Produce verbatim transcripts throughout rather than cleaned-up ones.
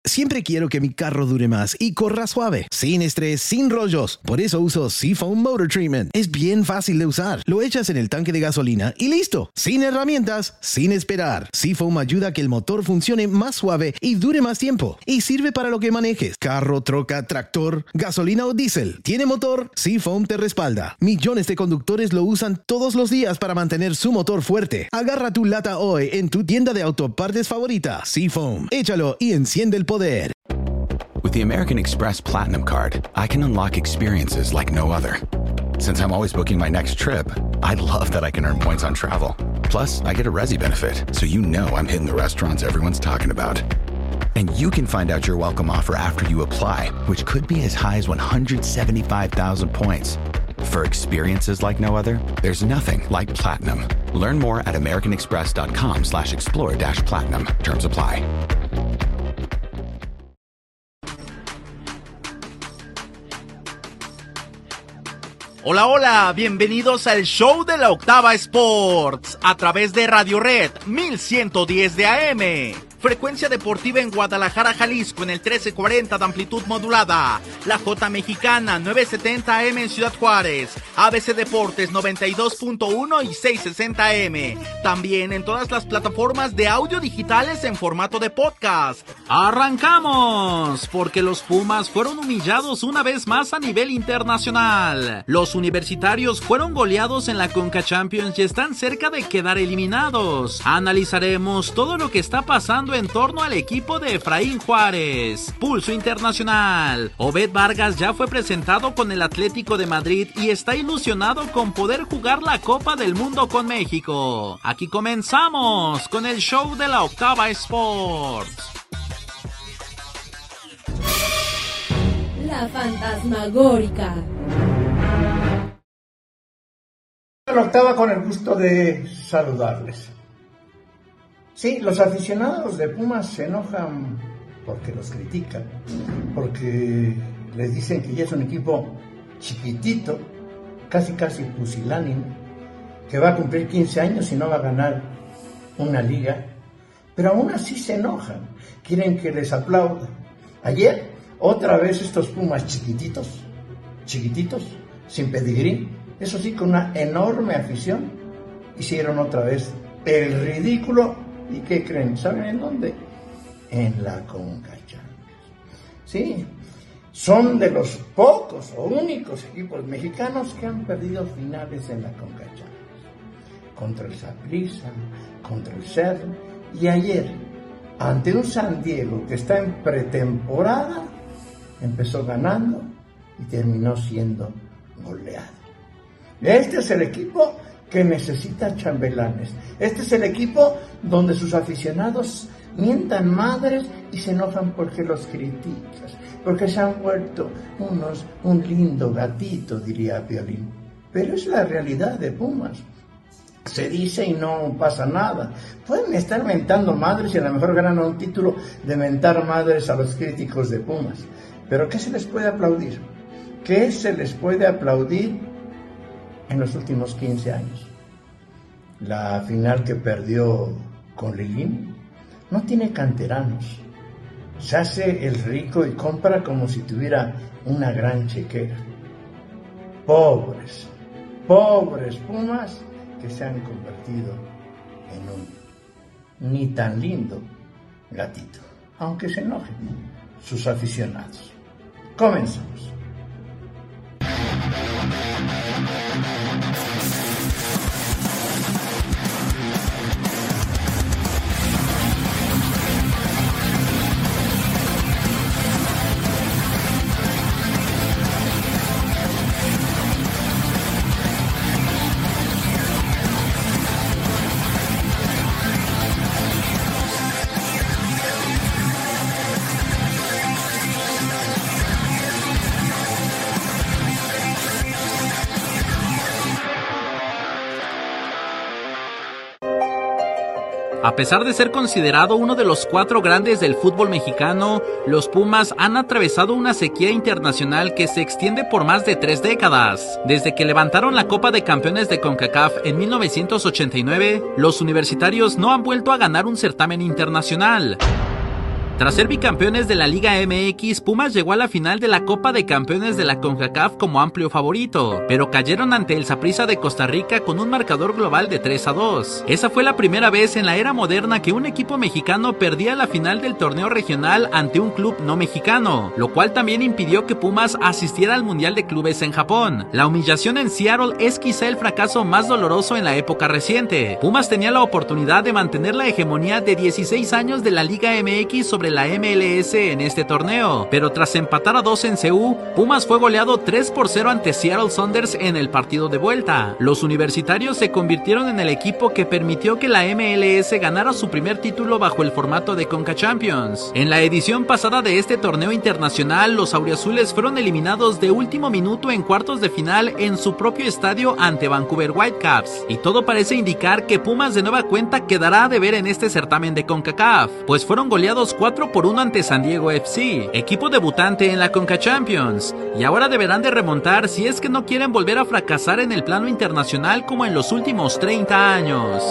Siempre quiero que mi carro dure más y corra suave, sin estrés, sin rollos. Por eso uso Seafoam Motor Treatment. Es bien fácil de usar. Lo echas en el tanque de gasolina y listo. Sin herramientas, sin esperar. Seafoam ayuda a que el motor funcione más suave y dure más tiempo. Y sirve para lo que manejes. Carro, troca, tractor, gasolina o diésel. ¿Tiene motor? Seafoam te respalda. Millones de conductores lo usan todos los días para mantener su motor fuerte. Agarra tu lata hoy en tu tienda de autopartes favorita. Seafoam. Échalo y enciende el poder. With the American Express Platinum Card, I can unlock experiences like no other. Since I'm always booking my next trip, I love that I can earn points on travel. Plus, I get a Resi benefit, so you know I'm hitting the restaurants everyone's talking about. And you can find out your welcome offer after you apply, which could be as high as one hundred seventy-five thousand points. For experiences like no other, there's nothing like Platinum. Learn more at americanexpress.com slash explore dash platinum. Terms apply. Hola, hola, bienvenidos al show de la Octava Sports, a través de Radio Red mil ciento diez de A M. Frecuencia deportiva en Guadalajara, Jalisco, en el trece cuarenta de amplitud modulada. La J Mexicana, nueve setenta A M en Ciudad Juárez. A B C Deportes, noventa y dos punto uno y seiscientos sesenta A M. También en todas las plataformas de audio digitales en formato de podcast. ¡Arrancamos! Porque los Pumas fueron humillados una vez más a nivel internacional. Los universitarios fueron goleados en la Conca Champions y están cerca de quedar eliminados. Analizaremos todo lo que está pasando en torno al equipo de Efraín Juárez. Pulso internacional. Obed Vargas ya fue presentado con el Atlético de Madrid y está ilusionado con poder jugar la Copa del Mundo con México. Aquí comenzamos con el show de la Octava Sports. La fantasmagórica. La Octava, con el gusto de saludarles. Sí, los aficionados de Pumas se enojan porque los critican, porque les dicen que ya es un equipo chiquitito, casi casi pusilánime, que va a cumplir quince años y no va a ganar una liga, pero aún así se enojan, quieren que les aplaudan. Ayer, otra vez estos Pumas chiquititos, chiquititos, sin pedigrí, eso sí, con una enorme afición, hicieron otra vez el ridículo. ¿Y qué creen? ¿Saben en dónde? En la Conca Champions. Sí, son de los pocos o únicos equipos mexicanos que han perdido finales en la Conca Champions. Contra el Saprissa, contra el Cerro, y ayer, ante un San Diego que está en pretemporada, empezó ganando y terminó siendo goleado. Este es el equipo que necesita chambelanes. Este es el equipo donde sus aficionados mientan madres y se enojan porque los criticas, porque se han vuelto unos un lindo gatito, diría Piolín. Pero es la realidad de Pumas. Se dice y no pasa nada. Pueden estar mentando madres y a lo mejor ganan un título de mentar madres a los críticos de Pumas. Pero ¿qué se les puede aplaudir? ¿Qué se les puede aplaudir en los últimos quince años? La final que perdió con Lilín no tiene canteranos. Se hace el rico y compra como si tuviera una gran chequera. Pobres, pobres Pumas que se han convertido en un ni tan lindo gatito, aunque se enojen sus aficionados. Comenzamos. A pesar de ser considerado uno de los cuatro grandes del fútbol mexicano, los Pumas han atravesado una sequía internacional que se extiende por más de tres décadas. Desde que levantaron la Copa de Campeones de CONCACAF en mil novecientos ochenta y nueve, los universitarios no han vuelto a ganar un certamen internacional. Tras ser bicampeones de la Liga M X, Pumas llegó a la final de la Copa de Campeones de la CONCACAF como amplio favorito, pero cayeron ante el Saprissa de Costa Rica con un marcador global de tres a dos. Esa fue la primera vez en la era moderna que un equipo mexicano perdía la final del torneo regional ante un club no mexicano, lo cual también impidió que Pumas asistiera al Mundial de Clubes en Japón. La humillación en Seattle es quizá el fracaso más doloroso en la época reciente. Pumas tenía la oportunidad de mantener la hegemonía de dieciséis años de la Liga M X sobre la M L S en este torneo, pero tras empatar a dos en C U, Pumas fue goleado tres por cero ante Seattle Sounders en el partido de vuelta. Los universitarios se convirtieron en el equipo que permitió que la M L S ganara su primer título bajo el formato de Conca Champions. En la edición pasada de este torneo internacional, los auriazules fueron eliminados de último minuto en cuartos de final en su propio estadio ante Vancouver Whitecaps, y todo parece indicar que Pumas de nueva cuenta quedará a deber en este certamen de CONCACAF, pues fueron goleados cuatro por uno ante San Diego F C, equipo debutante en la Conca Champions, y ahora deberán de remontar si es que no quieren volver a fracasar en el plano internacional como en los últimos treinta años.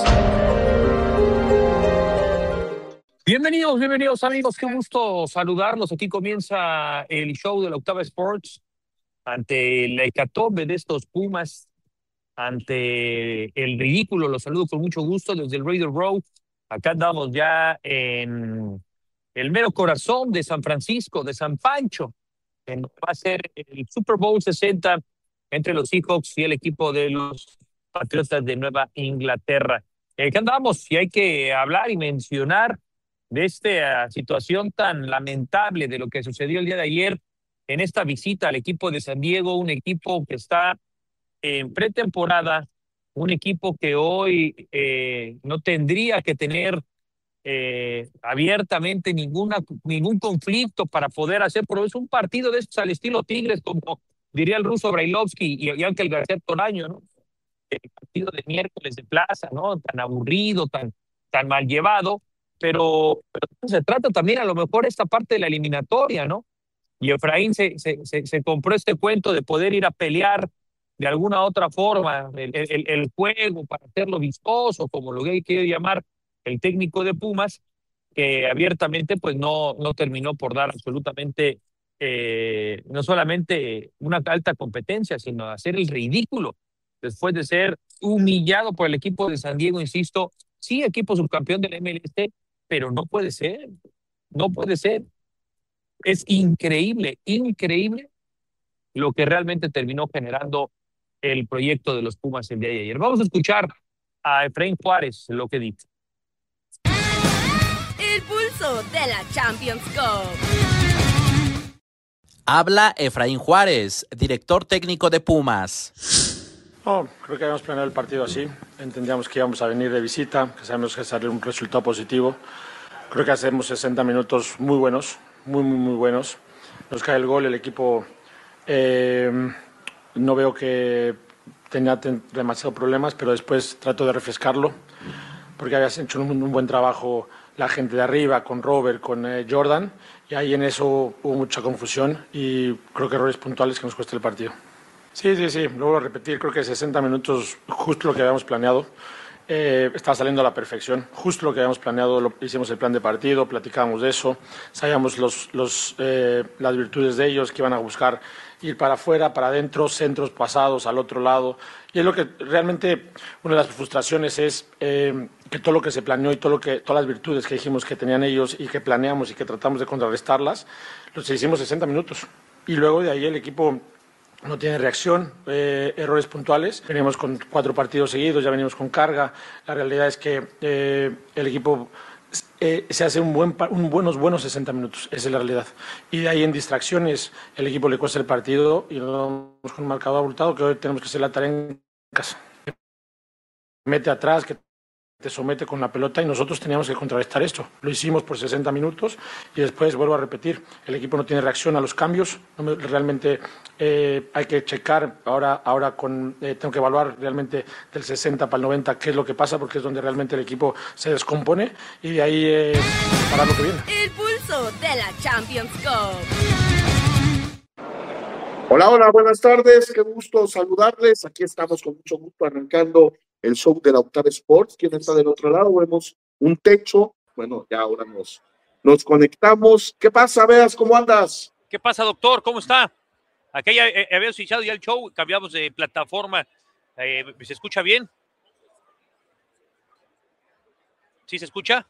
Bienvenidos, bienvenidos amigos, qué gusto saludarlos. Aquí comienza el show de la Octava Sports ante la hecatombe de estos Pumas, ante el ridículo. Los saludo con mucho gusto desde el Raider Row. Acá andamos ya en el mero corazón de San Francisco, de San Pancho, en va a ser el Super Bowl sesenta entre los Seahawks y el equipo de los Patriotas de Nueva Inglaterra. Acá andamos y hay que hablar y mencionar de esta situación tan lamentable de lo que sucedió el día de ayer en esta visita al equipo de San Diego, un equipo que está en pretemporada, un equipo que hoy eh, no tendría que tener eh, abiertamente ninguna, ningún conflicto para poder hacer, pero es un partido de estos al estilo Tigres, como diría el ruso Brailovsky y, y Ángel García Toraño, ¿no? El partido de miércoles de plaza, ¿no? Tan aburrido, tan, tan mal llevado, pero, pero se trata también a lo mejor esta parte de la eliminatoria, ¿no? Y Efraín se, se, se, se compró este cuento de poder ir a pelear de alguna otra forma el, el, el juego para hacerlo vistoso, como lo que quiere llamar el técnico de Pumas, que abiertamente pues no, no terminó por dar absolutamente, eh, no solamente una alta competencia, sino hacer el ridículo después de ser humillado por el equipo de San Diego, insisto, sí, equipo subcampeón del M L S, pero no puede ser, no puede ser. Es increíble, increíble lo que realmente terminó generando el proyecto de los Pumas el día de ayer. Vamos a escuchar a Efraín Juárez lo que dice. El pulso de la Champions Cup. Habla Efraín Juárez, director técnico de Pumas. No, creo que habíamos planeado el partido así. Entendíamos que íbamos a venir de visita, que sabemos que sale un resultado positivo. Creo que hacemos sesenta minutos muy buenos, muy, muy, muy buenos. Nos cae el gol, el equipo eh, no veo que tenía ten, demasiados problemas, pero después trato de refrescarlo, porque habías hecho un, un buen trabajo la gente de arriba, con Robert, con eh, Jordan, y ahí en eso hubo mucha confusión y creo que errores puntuales que nos cuesta el partido. Sí, sí, sí, lo vuelvo a repetir, creo que sesenta minutos, justo lo que habíamos planeado. Eh, estaba saliendo a la perfección, justo lo que habíamos planeado, lo, hicimos el plan de partido, platicábamos de eso, sabíamos los, los, eh, las virtudes de ellos, que iban a buscar ir para afuera, para adentro, centros pasados al otro lado, y es lo que realmente una de las frustraciones es eh, que todo lo que se planeó y todo lo que, todas las virtudes que dijimos que tenían ellos y que planeamos y que tratamos de contrarrestarlas, los hicimos sesenta minutos, y luego de ahí el equipo no tiene reacción, eh, errores puntuales. Venimos con cuatro partidos seguidos, ya venimos con carga. La realidad es que eh, el equipo eh, se hace un buen, un buenos, buenos sesenta minutos, esa es la realidad. Y de ahí en distracciones, el equipo le cuesta el partido y nos vamos con un marcador abultado que hoy tenemos que hacer la tarea en casa. Mete atrás, que te somete con la pelota y nosotros teníamos que contrarrestar esto. Lo hicimos por sesenta minutos y después, vuelvo a repetir, el equipo no tiene reacción a los cambios. No me, realmente eh, hay que checar, ahora, ahora con, eh, tengo que evaluar realmente del sesenta para el noventa qué es lo que pasa, porque es donde realmente el equipo se descompone y de ahí eh, para lo que viene. El pulso de la Champions Cup. Hola, hola, buenas tardes, qué gusto saludarles. Aquí estamos con mucho gusto arrancando el show de la Octava Sports. ¿Quién está del otro lado? Vemos un techo. Bueno, ya ahora nos Nos conectamos. ¿Qué pasa, Veas? ¿Cómo andas? ¿Qué pasa, doctor? ¿Cómo está? Aquí ya eh, habíamos iniciado ya el show, cambiamos de plataforma. Eh, ¿Se escucha bien? ¿Sí se escucha?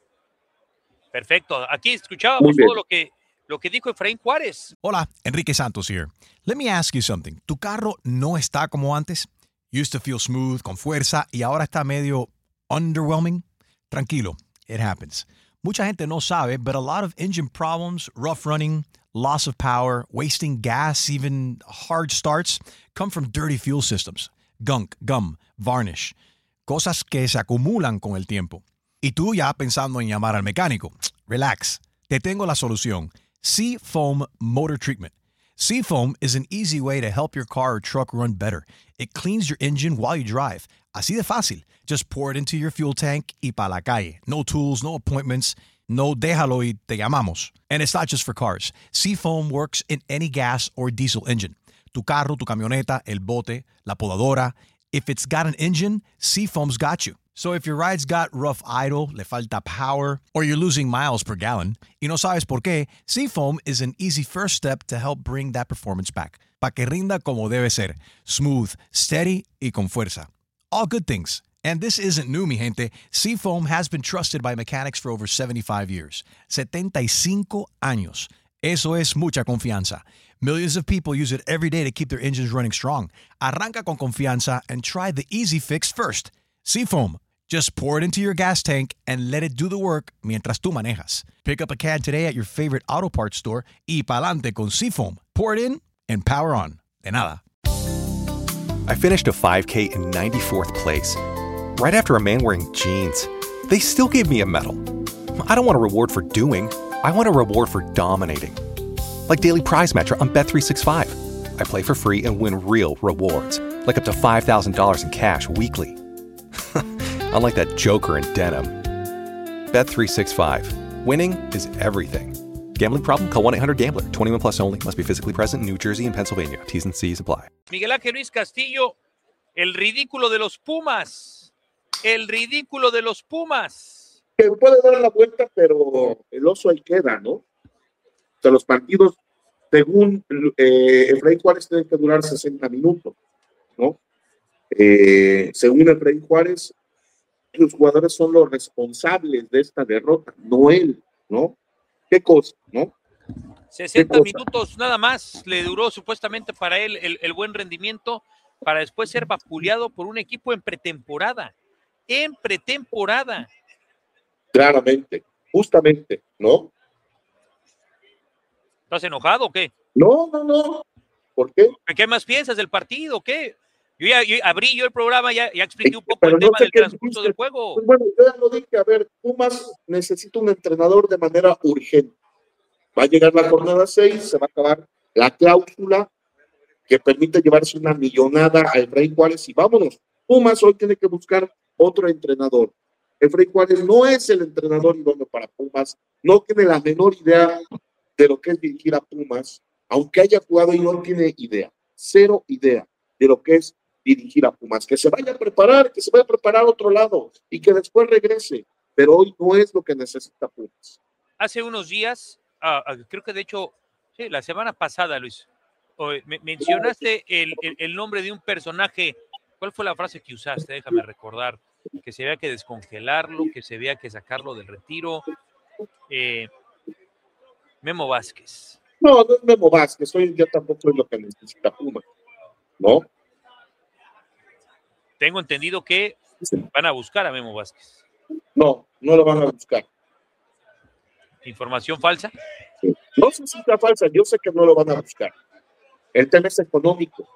Perfecto. Aquí escuchábamos todo lo que, lo que dijo Efraín Juárez. Hola, Enrique Santos here. Let me ask you something. ¿Tu carro no está como antes? Used to feel smooth, con fuerza, y ahora está medio underwhelming? Tranquilo, it happens. Mucha gente no sabe, but a lot of engine problems, rough running, loss of power, wasting gas, even hard starts, come from dirty fuel systems. Gunk, gum, varnish. Cosas que se acumulan con el tiempo. Y tú ya pensando en llamar al mecánico. Relax. Te tengo la solución. Seafoam Motor Treatment. Seafoam is an easy way to help your car or truck run better. It cleans your engine while you drive. Así de fácil. Just pour it into your fuel tank y pa' la calle. No tools, no appointments. No déjalo y te llamamos. And it's not just for cars. Seafoam works in any gas or diesel engine. Tu carro, tu camioneta, el bote, la podadora. If it's got an engine, Seafoam's got you. So if your ride's got rough idle, le falta power, or you're losing miles per gallon, y no sabes por qué, Seafoam is an easy first step to help bring that performance back. Pa' que rinda como debe ser. Smooth, steady y con fuerza. All good things. And this isn't new, mi gente. Seafoam has been trusted by mechanics for over seventy-five years. setenta y cinco años. Eso es mucha confianza. Millions of people use it every day to keep their engines running strong. Arranca con confianza and try the easy fix first. Seafoam. Just pour it into your gas tank and let it do the work mientras tú manejas. Pick up a can today at your favorite auto parts store y pa'lante con Seafoam. Pour it in and power on. De nada. I finished a five K in ninety-fourth place. Right after a man wearing jeans. They still gave me a medal. I don't want a reward for doing. I want a reward for dominating. Like Daily Prize Match on Bet three sixty-five. I play for free and win real rewards. Like up to five thousand dollars in cash weekly. Unlike that joker in denim. Bet three sixty-five. Winning is everything. Gambling problem? Call one eight hundred gambler. twenty-one plus only. Must be physically present in New Jersey and Pennsylvania. T's and C's apply. Miguel Ángel Luis Castillo, el ridículo de los Pumas. El ridículo de los Pumas. Que puede dar la vuelta, pero el oso ahí queda, ¿no? O sea, los partidos, según eh, Efraín Juárez, tienen que durar sesenta minutos, ¿no? Eh, según Efraín Juárez, los jugadores son los responsables de esta derrota, no él, ¿no? ¿Qué cosa, no? sesenta minutos nada más le duró supuestamente para él el, el buen rendimiento, para después ser vapuleado por un equipo en pretemporada. En pretemporada. Claramente, justamente, ¿no? ¿Estás enojado o qué? No, no, no. ¿Por qué? ¿Qué más piensas del partido o qué? Yo ya yo abrí yo el programa, ya, ya expliqué un poco Pero el no tema sé del qué transcurso dijiste. del juego. Pues bueno, yo ya lo dije, a ver, Pumas necesita un entrenador de manera urgente. Va a llegar la jornada seis, se va a acabar la cláusula que permite llevarse una millonada a Efraín Juárez y vámonos. Pumas hoy tiene que buscar otro entrenador. Efraín Juárez no es el entrenador idóneo para Pumas, no tiene la menor idea de lo que es dirigir a Pumas, aunque haya jugado y no tiene idea, cero idea de lo que es dirigir a Pumas, que se vaya a preparar, que se vaya a preparar a otro lado y que después regrese, pero hoy no es lo que necesita Pumas. Hace unos días, ah, creo que de hecho, sí, la semana pasada, Luis, me mencionaste el, el, el nombre de un personaje. ¿Cuál fue la frase que usaste? Déjame recordar. Que se vea que descongelarlo, que se vea que sacarlo del retiro. Eh, Memo Vázquez. No, no es Memo Vázquez, hoy en día tampoco es lo que necesita Pumas, ¿no? Tengo entendido que van a buscar a Memo Vázquez. No, no lo van a buscar. ¿Información falsa? Sí. No sé si está falsa, yo sé que no lo van a buscar. El tema es económico.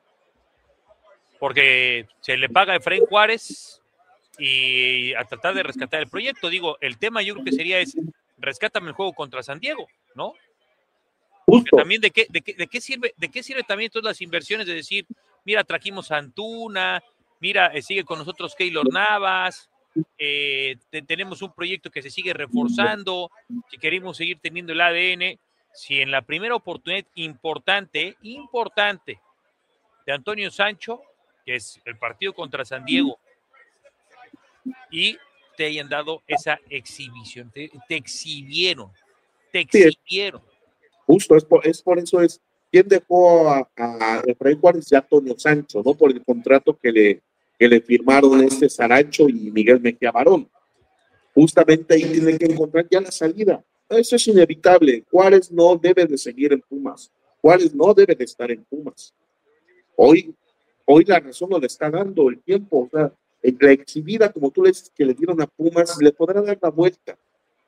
Porque se le paga a Efraín Juárez y a tratar de rescatar el proyecto. Digo, el tema yo creo que sería es, rescátame el juego contra San Diego, ¿no? Porque también de qué, de qué, de qué sirve, de qué sirve también todas las inversiones de decir, mira, trajimos a Antuna, mira, eh, sigue con nosotros Keylor Navas, eh, te, tenemos un proyecto que se sigue reforzando, que queremos seguir teniendo el A D N. Si en la primera oportunidad importante, importante, de Antonio Sancho, que es el partido contra San Diego, y te hayan dado esa exhibición. Te, te exhibieron, te Sí, es- exhibieron. Justo, es por, es por eso es, ¿quién dejó a, a Efraín Juárez y a Antonio Sancho, ¿no? Por el contrato que le, que le firmaron este Saracho y Miguel Mejía Barón. Justamente ahí tiene que encontrar ya la salida. Eso es inevitable. Juárez no debe de seguir en Pumas. Juárez no debe de estar en Pumas. Hoy, hoy la razón no le está dando el tiempo. O sea, en la exhibida, como tú le dices, que le dieron a Pumas, le podrá dar la vuelta.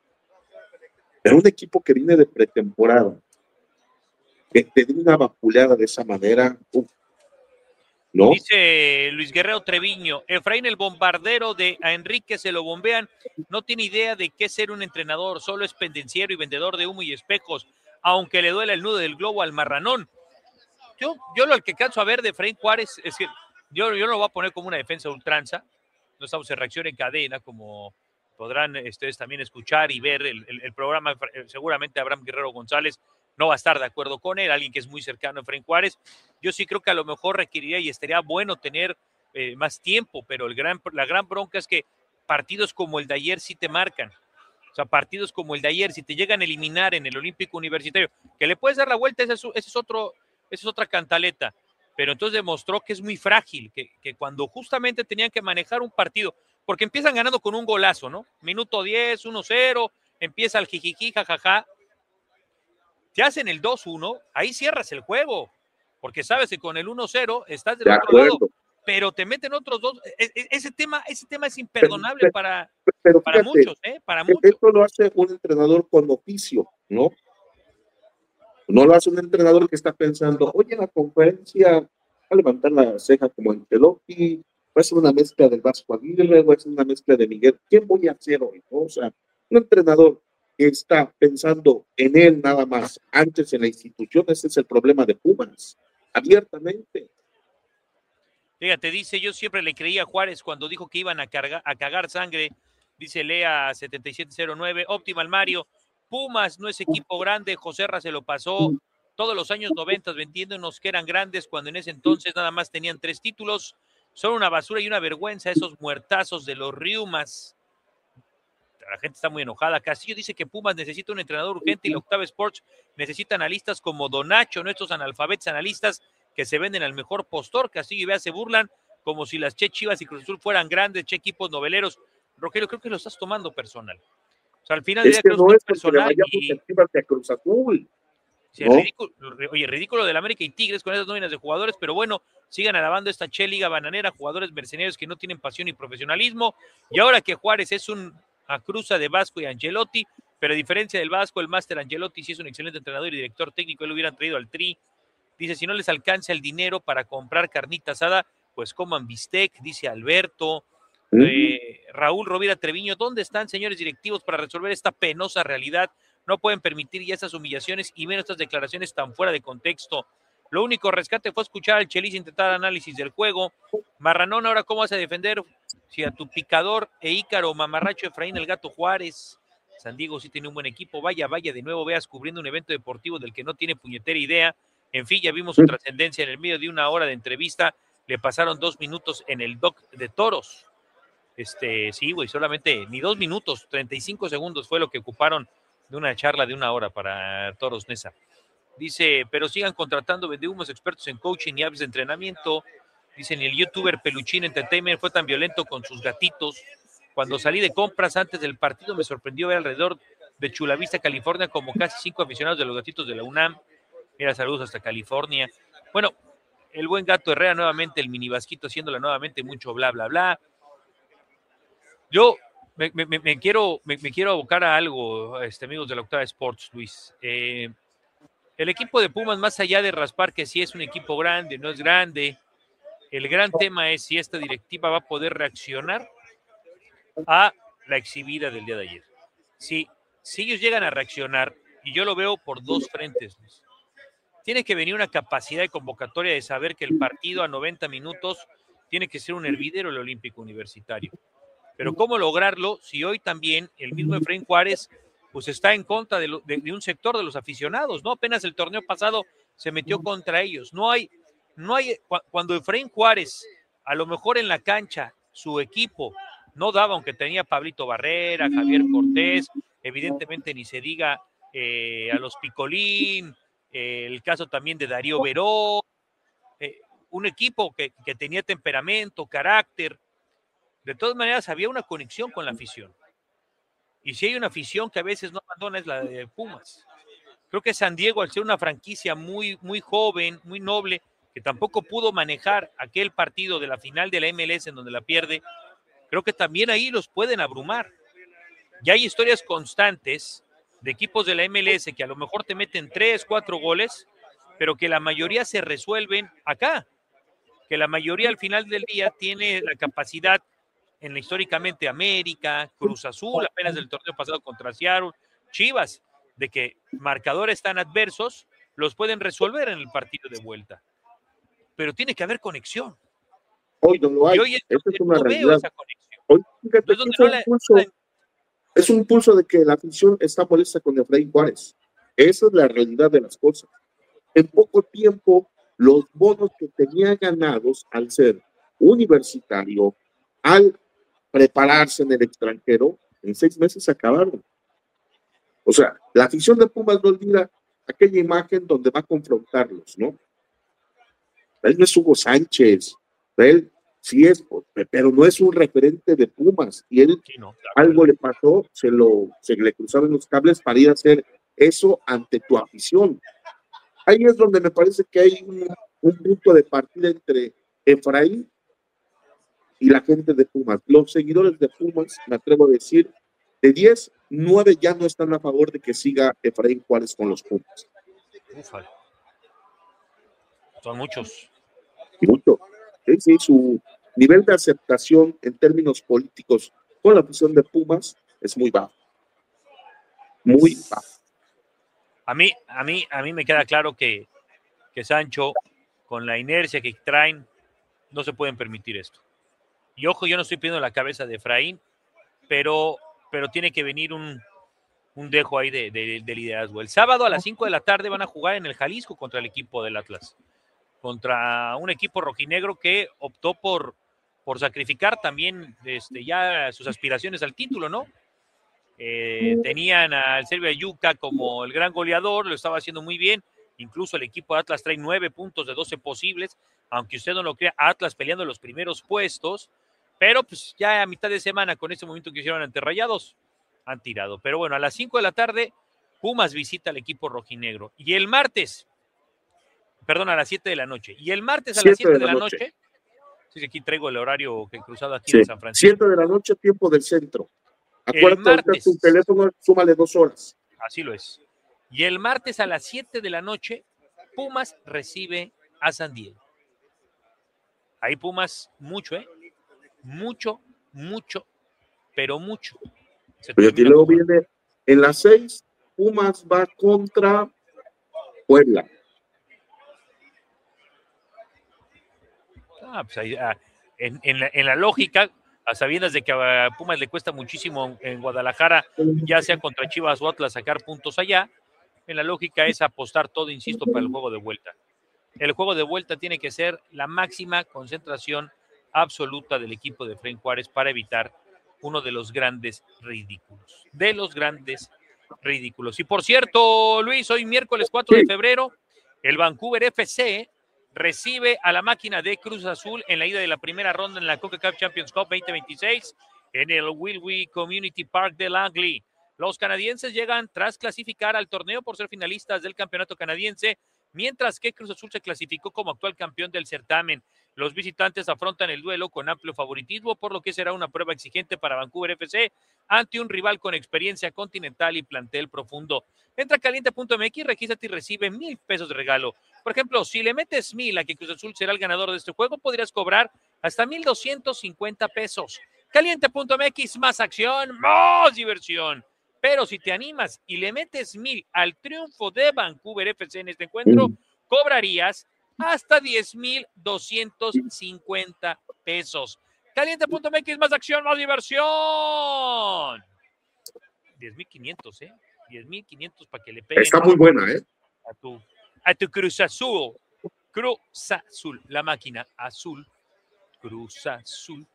Pero un equipo que viene de pretemporada, que te dio una vapuleada de esa manera, uf, ¿no? Dice Luis Guerrero Treviño, Efraín el bombardero de a Enrique se lo bombean, no tiene idea de qué ser un entrenador, solo es pendenciero y vendedor de humo y espejos, aunque le duele el nudo del globo al marranón. Yo, yo lo que canso a ver de Efraín Juárez es que yo, yo no lo voy a poner como una defensa ultranza, no estamos en reacción en cadena, como podrán ustedes también escuchar y ver el, el, el programa. Seguramente Abraham Guerrero González no va a estar de acuerdo con él, alguien que es muy cercano a Efraín Juárez. Yo sí creo que a lo mejor requeriría y estaría bueno tener eh, más tiempo, pero el gran, la gran bronca es que partidos como el de ayer sí te marcan. O sea, partidos como el de ayer, si te llegan a eliminar en el Olímpico Universitario, que le puedes dar la vuelta, ese es, ese es, otro, esa es otra cantaleta. Pero entonces demostró que es muy frágil, que, que cuando justamente tenían que manejar un partido, porque empiezan ganando con un golazo, ¿no? Minuto diez, uno cero, empieza el jijiji, jajaja. Te hacen el dos uno, ahí cierras el juego, porque sabes que con el uno cero estás del De otro acuerdo. lado, pero te meten otros dos. E- e- ese tema, ese tema es imperdonable Pero- para, Pero para fíjate, muchos, ¿eh? Para muchos. esto lo hace un entrenador con oficio, ¿no? No lo hace un entrenador que está pensando, oye, en la conferencia va a levantar la ceja como Ancelotti, va a ser una mezcla del Vasco Aguirre, va a ser una mezcla de Miguel. ¿Quién voy a hacer hoy? ¿No? O sea, un entrenador que está pensando en él nada más, antes en la institución, ese es el problema de Pumas, abiertamente. Fíjate, dice, yo siempre le creía a Juárez cuando dijo que iban a, cargar, a cagar sangre, dice Lea setenta y siete cero nueve, Optimal Mario, Pumas no es equipo grande, José Ra se lo pasó todos los años noventa vendiéndonos que eran grandes cuando en ese entonces nada más tenían tres títulos, son una basura y una vergüenza esos muertazos de los Riumas. La gente está muy enojada. Castillo dice que Pumas necesita un entrenador urgente y la Octava Sports necesita analistas como Donacho, no estos analfabetos analistas que se venden al mejor postor. Castillo y Bea se burlan como si las Che Chivas y Cruz Azul fueran grandes, Che equipos noveleros. Rogelio, creo que lo estás tomando personal. O sea, al final Es del que día no creo es que es porque le personal vayamos y a Chivas y a Cruz Azul. sí, ¿no? ridículo, oye, ridículo del América y Tigres con esas nóminas de jugadores, pero bueno, sigan alabando esta Che Liga bananera, jugadores mercenarios que no tienen pasión y profesionalismo. Y ahora que Juárez es un cruza de Vasco y Ancelotti, pero a diferencia del Vasco, el máster Ancelotti sí es un excelente entrenador y director técnico, él lo hubieran traído al Tri. Dice, si no les alcanza el dinero para comprar carnita asada, pues coman bistec, dice Alberto. ¿Mm? Eh, Raúl Rovira Treviño, ¿dónde están, señores directivos, para resolver esta penosa realidad? No pueden permitir ya estas humillaciones y menos estas declaraciones tan fuera de contexto. Lo único rescate fue escuchar al Chelis intentar análisis del juego. Marranón, ahora cómo vas a defender si a tu picador e Ícaro, mamarracho Efraín el Gato Juárez. San Diego sí tiene un buen equipo. Vaya, vaya, de nuevo veas cubriendo un evento deportivo del que no tiene puñetera idea. En fin, ya vimos su trascendencia en el medio de una hora de entrevista. Le pasaron dos minutos en el doc de toros. Este, sí, güey, solamente ni dos minutos, treinta y cinco segundos fue lo que ocuparon de una charla de una hora para Toros Nesa. Dice, pero sigan contratando vendehumos expertos en coaching y apps de entrenamiento. Dice, ni el youtuber Peluchín Entertainment fue tan violento con sus gatitos. Cuando salí de compras antes del partido me sorprendió ver alrededor de Chula Vista, California, como casi cinco aficionados de los gatitos de la UNAM. Mira, saludos hasta California. Bueno, el buen Gato Herrera nuevamente, el mini Vasquito haciéndola nuevamente mucho bla, bla, bla. Yo me, me, me quiero me, me quiero abocar a algo, este, amigos de la Octava Sports, Luis. Eh, el equipo de Pumas, más allá de raspar que si es un equipo grande, no es grande, el gran tema es si esta directiva va a poder reaccionar a la exhibida del día de ayer. Si, si ellos llegan a reaccionar, y yo lo veo por dos frentes, Luis, tiene que venir una capacidad de convocatoria de saber que el partido a noventa minutos tiene que ser un hervidero el Olímpico Universitario. Pero ¿cómo lograrlo si hoy también el mismo Efraín Juárez pues está en contra de, lo, de, de un sector de los aficionados, ¿no? Apenas el torneo pasado se metió contra ellos. No hay, no hay, cuando Efraín Juárez, a lo mejor en la cancha, su equipo no daba, aunque tenía Pablito Barrera, Javier Cortés, evidentemente ni se diga eh, a los Picolín, eh, el caso también de Darío Veró, eh, un equipo que, que tenía temperamento, carácter. De todas maneras había una conexión con la afición, y si hay una afición que a veces no abandona es la de Pumas. Creo que San Diego, al ser una franquicia muy, muy joven, muy noble, que tampoco pudo manejar aquel partido de la final de la M L S en donde la pierde, creo que también ahí los pueden abrumar. Ya hay historias constantes de equipos de la M L S que a lo mejor te meten tres, cuatro goles, pero que la mayoría se resuelven acá, que la mayoría al final del día tiene la capacidad, en la históricamente América, Cruz Azul, apenas del torneo pasado contra Seattle, Chivas, de que marcadores tan adversos los pueden resolver en el partido de vuelta. Pero tiene que haber conexión. Hoy no lo hay. Y hoy es, Esa es una no realidad. veo esa conexión. Hoy, fíjate, Entonces, es, un no la, pulso, no la... es un pulso de que la afición está molesta con Efraín Juárez. Esa es la realidad de las cosas. En poco tiempo, los bonos que tenía ganados al ser universitario, al prepararse en el extranjero, en seis meses se acabaron. O sea, la afición de Pumas no olvida aquella imagen donde va a confrontarlos, ¿no? Él no es Hugo Sánchez, él sí es, pero no es un referente de Pumas, y él sí, no, algo le pasó, se, lo, se le cruzaron los cables para ir a hacer eso ante tu afición. Ahí es donde me parece que hay un, un punto de partida entre Efraín y la gente de Pumas. Los seguidores de Pumas, me atrevo a decir, de diez, nueve ya no están a favor de que siga Efraín Juárez con los Pumas. Ufa. Son muchos. Mucho. Sí, sí, su nivel de aceptación en términos políticos con la afición de Pumas es muy bajo. Muy bajo. A mí, a mí, a mí me queda claro que, que Sancho, con la inercia que traen, no se pueden permitir esto. Y ojo, yo no estoy pidiendo la cabeza de Efraín, pero, pero tiene que venir un, un dejo ahí de, de, de liderazgo. El sábado a las cinco de la tarde van a jugar en el Jalisco contra el equipo del Atlas, contra un equipo rojinegro que optó por, por sacrificar también este, ya sus aspiraciones al título, ¿no? Eh, tenían al Sergio Ayuca como el gran goleador, lo estaba haciendo muy bien, incluso el equipo de Atlas trae nueve puntos de doce posibles, aunque usted no lo crea, Atlas peleando los primeros puestos, pero pues ya a mitad de semana con ese movimiento que hicieron ante Rayados, han tirado. Pero bueno, a las cinco de la tarde, Pumas visita al equipo rojinegro, y el martes, perdón, a las siete de la noche, y el martes a las siete de la noche, noche sí, aquí traigo el horario que he cruzado aquí sí, de San Francisco. siete de la noche, tiempo del centro. Acuérdate, el martes, tu teléfono, súmale dos horas. Así lo es. Y el martes a las siete de la noche, Pumas recibe a San Diego. Ahí Pumas, mucho, ¿eh? Mucho, mucho, pero mucho. Pero y luego viene, en las seis, Pumas va contra Puebla. Ah, pues ahí, ah, en, en, la, en la lógica, a sabiendas de que a Pumas le cuesta muchísimo en Guadalajara, ya sea contra Chivas o Atlas, sacar puntos allá, en la lógica es apostar todo, insisto, para el juego de vuelta. El juego de vuelta tiene que ser la máxima concentración absoluta del equipo de Efraín Juárez para evitar uno de los grandes ridículos, de los grandes ridículos. Y por cierto, Luis, hoy miércoles cuatro de febrero, el Vancouver F C recibe a la máquina de Cruz Azul en la ida de la primera ronda en la CONCACAF Champions Cup veinte veintiséis en el Wilwy Community Park de Langley. Los canadienses llegan tras clasificar al torneo por ser finalistas del campeonato canadiense, mientras que Cruz Azul se clasificó como actual campeón del certamen. Los visitantes afrontan el duelo con amplio favoritismo, por lo que será una prueba exigente para Vancouver F C ante un rival con experiencia continental y plantel profundo. Entra a caliente punto m x, regístrate y recibe mil pesos de regalo. Por ejemplo, si le metes mil a que Cruz Azul será el ganador de este juego, podrías cobrar hasta mil doscientos cincuenta pesos. caliente punto m x, más acción, más diversión. Pero si te animas y le metes mil al triunfo de Vancouver F C en este encuentro, cobrarías hasta diez mil doscientos cincuenta pesos. caliente punto m x, más acción, más diversión. diez mil quinientos, ¿eh? diez mil quinientos para que le peguen. Está muy buena, ¿eh? A tu, a tu Cruz Azul. Cruz Azul, la máquina azul. Cruz Azul.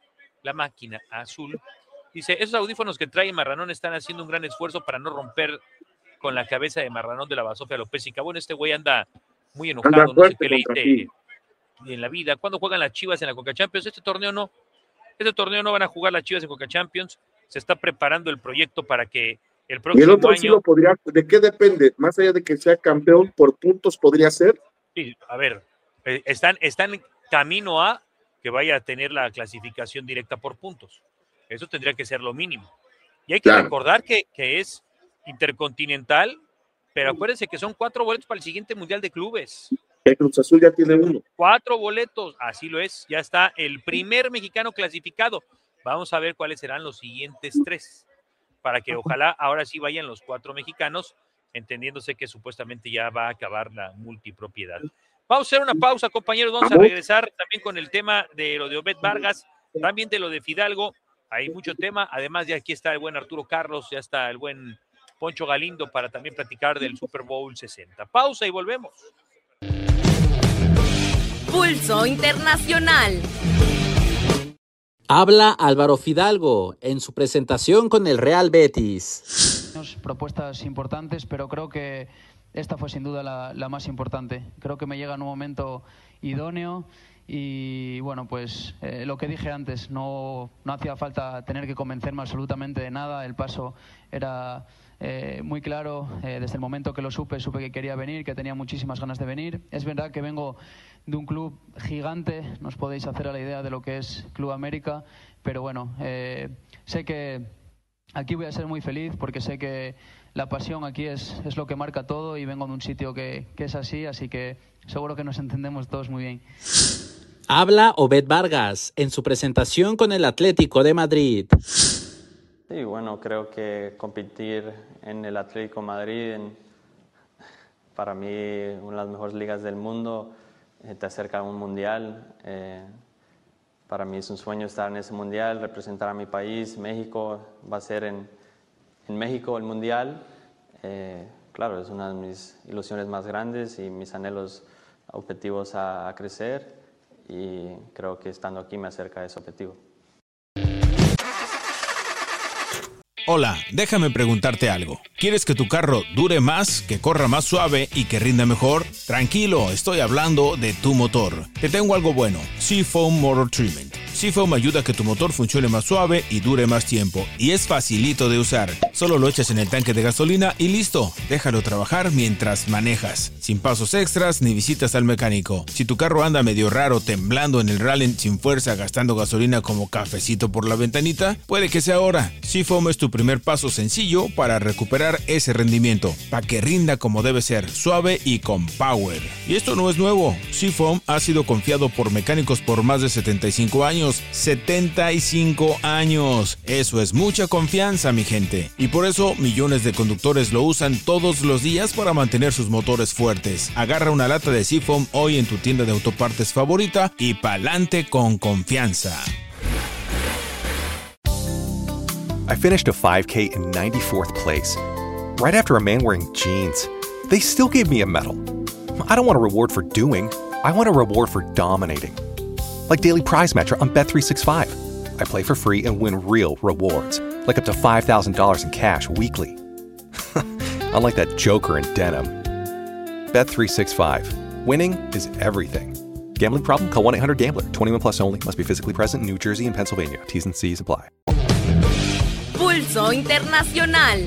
la máquina azul. Dice, esos audífonos que trae Marranón están haciendo un gran esfuerzo para no romper con la cabeza de Marranón de la Basofia Lopésica. Bueno, este güey anda muy enojado, anda no sé qué le hice en la vida. ¿Cuándo juegan las Chivas en la Conca Champions? Este torneo no. Este torneo no van a jugar las Chivas en Conca Champions. Se está preparando el proyecto para que el próximo ¿Y el otro año... sí lo podría, ¿de qué depende? Más allá de que sea campeón, ¿por puntos podría ser? Sí, a ver, eh, están, están camino a que vaya a tener la clasificación directa por puntos. Eso tendría que ser lo mínimo. Y hay que Claro. recordar que, que es intercontinental, pero acuérdense que son cuatro boletos para el siguiente Mundial de Clubes. El Cruz Azul ya tiene uno. Cuatro boletos, así lo es. Ya está el primer mexicano clasificado. Vamos a ver cuáles serán los siguientes tres, para que ojalá ahora sí vayan los cuatro mexicanos, entendiéndose que supuestamente ya va a acabar la multipropiedad. Vamos a hacer una pausa, compañeros. Vamos a regresar también con el tema de lo de Obed Vargas, también de lo de Fidalgo. Hay mucho tema. Además, ya aquí está el buen Arturo Carlos, ya está el buen Poncho Galindo para también platicar del Super Bowl sesenta. Pausa y volvemos. Pulso Internacional. Habla Álvaro Fidalgo en su presentación con el Real Betis. Propuestas importantes, pero creo que esta fue sin duda la, la más importante. Creo que me llega en un momento idóneo y bueno, pues eh, lo que dije antes, no, no hacía falta tener que convencerme absolutamente de nada. El paso era eh, muy claro. Eh, desde el momento que lo supe, supe que quería venir, que tenía muchísimas ganas de venir. Es verdad que vengo de un club gigante, no os podéis hacer a la idea de lo que es Club América, pero bueno, eh, sé que aquí voy a ser muy feliz porque sé que la pasión aquí es, es lo que marca todo y vengo de un sitio que, que es así, así que seguro que nos entendemos todos muy bien. Habla Obed Vargas en su presentación con el Atlético de Madrid. Sí, bueno, creo que competir en el Atlético de Madrid, en, para mí, una de las mejores ligas del mundo, eh, te acerca a un mundial. Eh, para mí es un sueño estar en ese mundial, representar a mi país, México. Va a ser en, en México el mundial. Eh, claro, es una de mis ilusiones más grandes y mis anhelos, objetivos a, a crecer. Y creo que estando aquí me acerca a ese objetivo. Hola, déjame preguntarte algo. ¿Quieres que tu carro dure más, que corra más suave y que rinda mejor? Tranquilo, estoy hablando de tu motor. Te tengo algo bueno, Seafoam Motor Treatment. Seafoam ayuda a que tu motor funcione más suave y dure más tiempo. Y es facilito de usar. Solo lo echas en el tanque de gasolina y listo. Déjalo trabajar mientras manejas. Sin pasos extras ni visitas al mecánico. Si tu carro anda medio raro, temblando en el rally sin fuerza, gastando gasolina como cafecito por la ventanita, puede que sea ahora. Seafoam es tu primer paso sencillo para recuperar ese rendimiento. Para que rinda como debe ser, suave y con power. Y esto no es nuevo. Seafoam ha sido confiado por mecánicos por más de setenta y cinco años. setenta y cinco años. Eso es mucha confianza, mi gente. Y por eso millones de conductores lo usan todos los días para mantener sus motores fuertes. Agarra una lata de Seafoam hoy en tu tienda de autopartes favorita y pa'lante con confianza. I finished a five K in ninety-fourth place, right after a man wearing jeans. They still gave me a medal. I don't want a reward for doing. I want a reward for dominating. Like Daily Prize Matcher on Bet three sixty-five. I play for free and win real rewards, like up to five thousand dollars in cash weekly. Unlike that joker in denim. Bet three sixty-five. Winning is everything. Gambling problem? Call one eight hundred gambler. twenty-one plus only. Must be physically present in New Jersey and Pennsylvania. T's and C's apply. Pulso Internacional.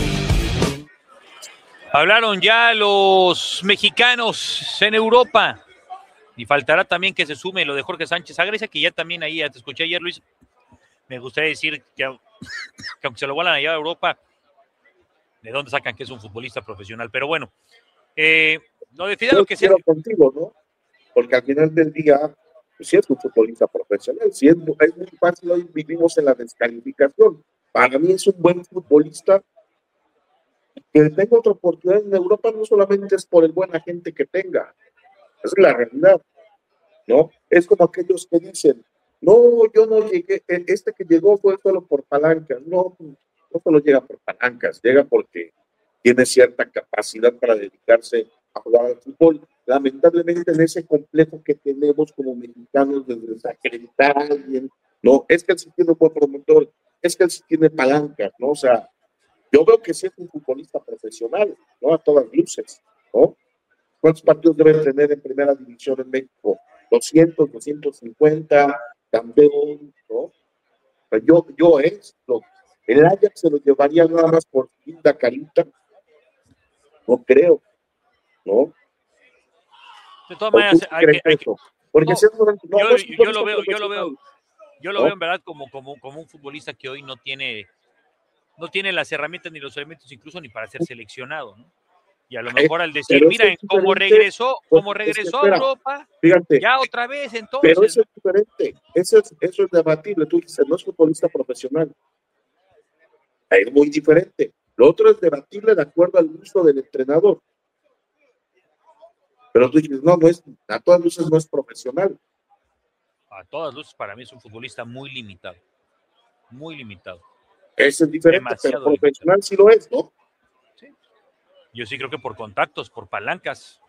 Hablaron ya los mexicanos en Europa. Y faltará también que se sume lo de Jorge Sánchez Agresia, que ya también ahí, ya te escuché ayer, Luis. Me gustaría decir que, que aunque se lo vuelan allá a Europa, ¿de dónde sacan que es un futbolista profesional? Pero bueno, eh, lo de Fidalgo que quiero contigo, ¿no? Porque al final del día, pues, sí es un futbolista profesional, sí es, es muy fácil, hoy vivimos en la descalificación. Para mí es un buen futbolista. Que tenga otra oportunidad en Europa no solamente es por el buen agente que tenga, es la realidad, ¿no? Es como aquellos que dicen, no, yo no llegué, este que llegó fue solo por palancas. No, no solo llega por palancas, llega porque tiene cierta capacidad para dedicarse a jugar al fútbol. lamentablemente en ese complejo que tenemos como mexicanos de desacreditar a alguien, no, es que él sí tiene un buen promotor, es que él sí tiene palancas, ¿no? O sea, yo veo que sí es un futbolista profesional, ¿no? A todas luces, ¿no? ¿Cuántos partidos deben tener en primera división en México? doscientos, doscientos cincuenta, campeón, ¿no? O sea, yo, yo esto, el Ajax se lo llevaría nada más por linda carita, no creo, ¿no? De todas maneras, hay que, hay que, porque no, si no, no, yo, no es yo lo veo, yo lo veo, yo lo ¿no? veo en verdad como, como, como un futbolista que hoy no tiene, no tiene las herramientas ni los elementos incluso ni para ser seleccionado, ¿no? Y a lo mejor al decir, mira, es cómo regresó, cómo regresó es que, espera, a Europa, fíjate, ya otra vez entonces. Pero eso es diferente, eso es, eso es debatible, tú dices, no es futbolista profesional. Es muy diferente. Lo otro es debatible de acuerdo al gusto del entrenador. Pero tú dices, no, no es, a todas luces no es profesional. A todas luces para mí es un futbolista muy limitado. Muy limitado. Eso es diferente, demasiado pero profesional limitado. Sí lo es, ¿no? Sí. Yo sí creo que por contactos, por palancas,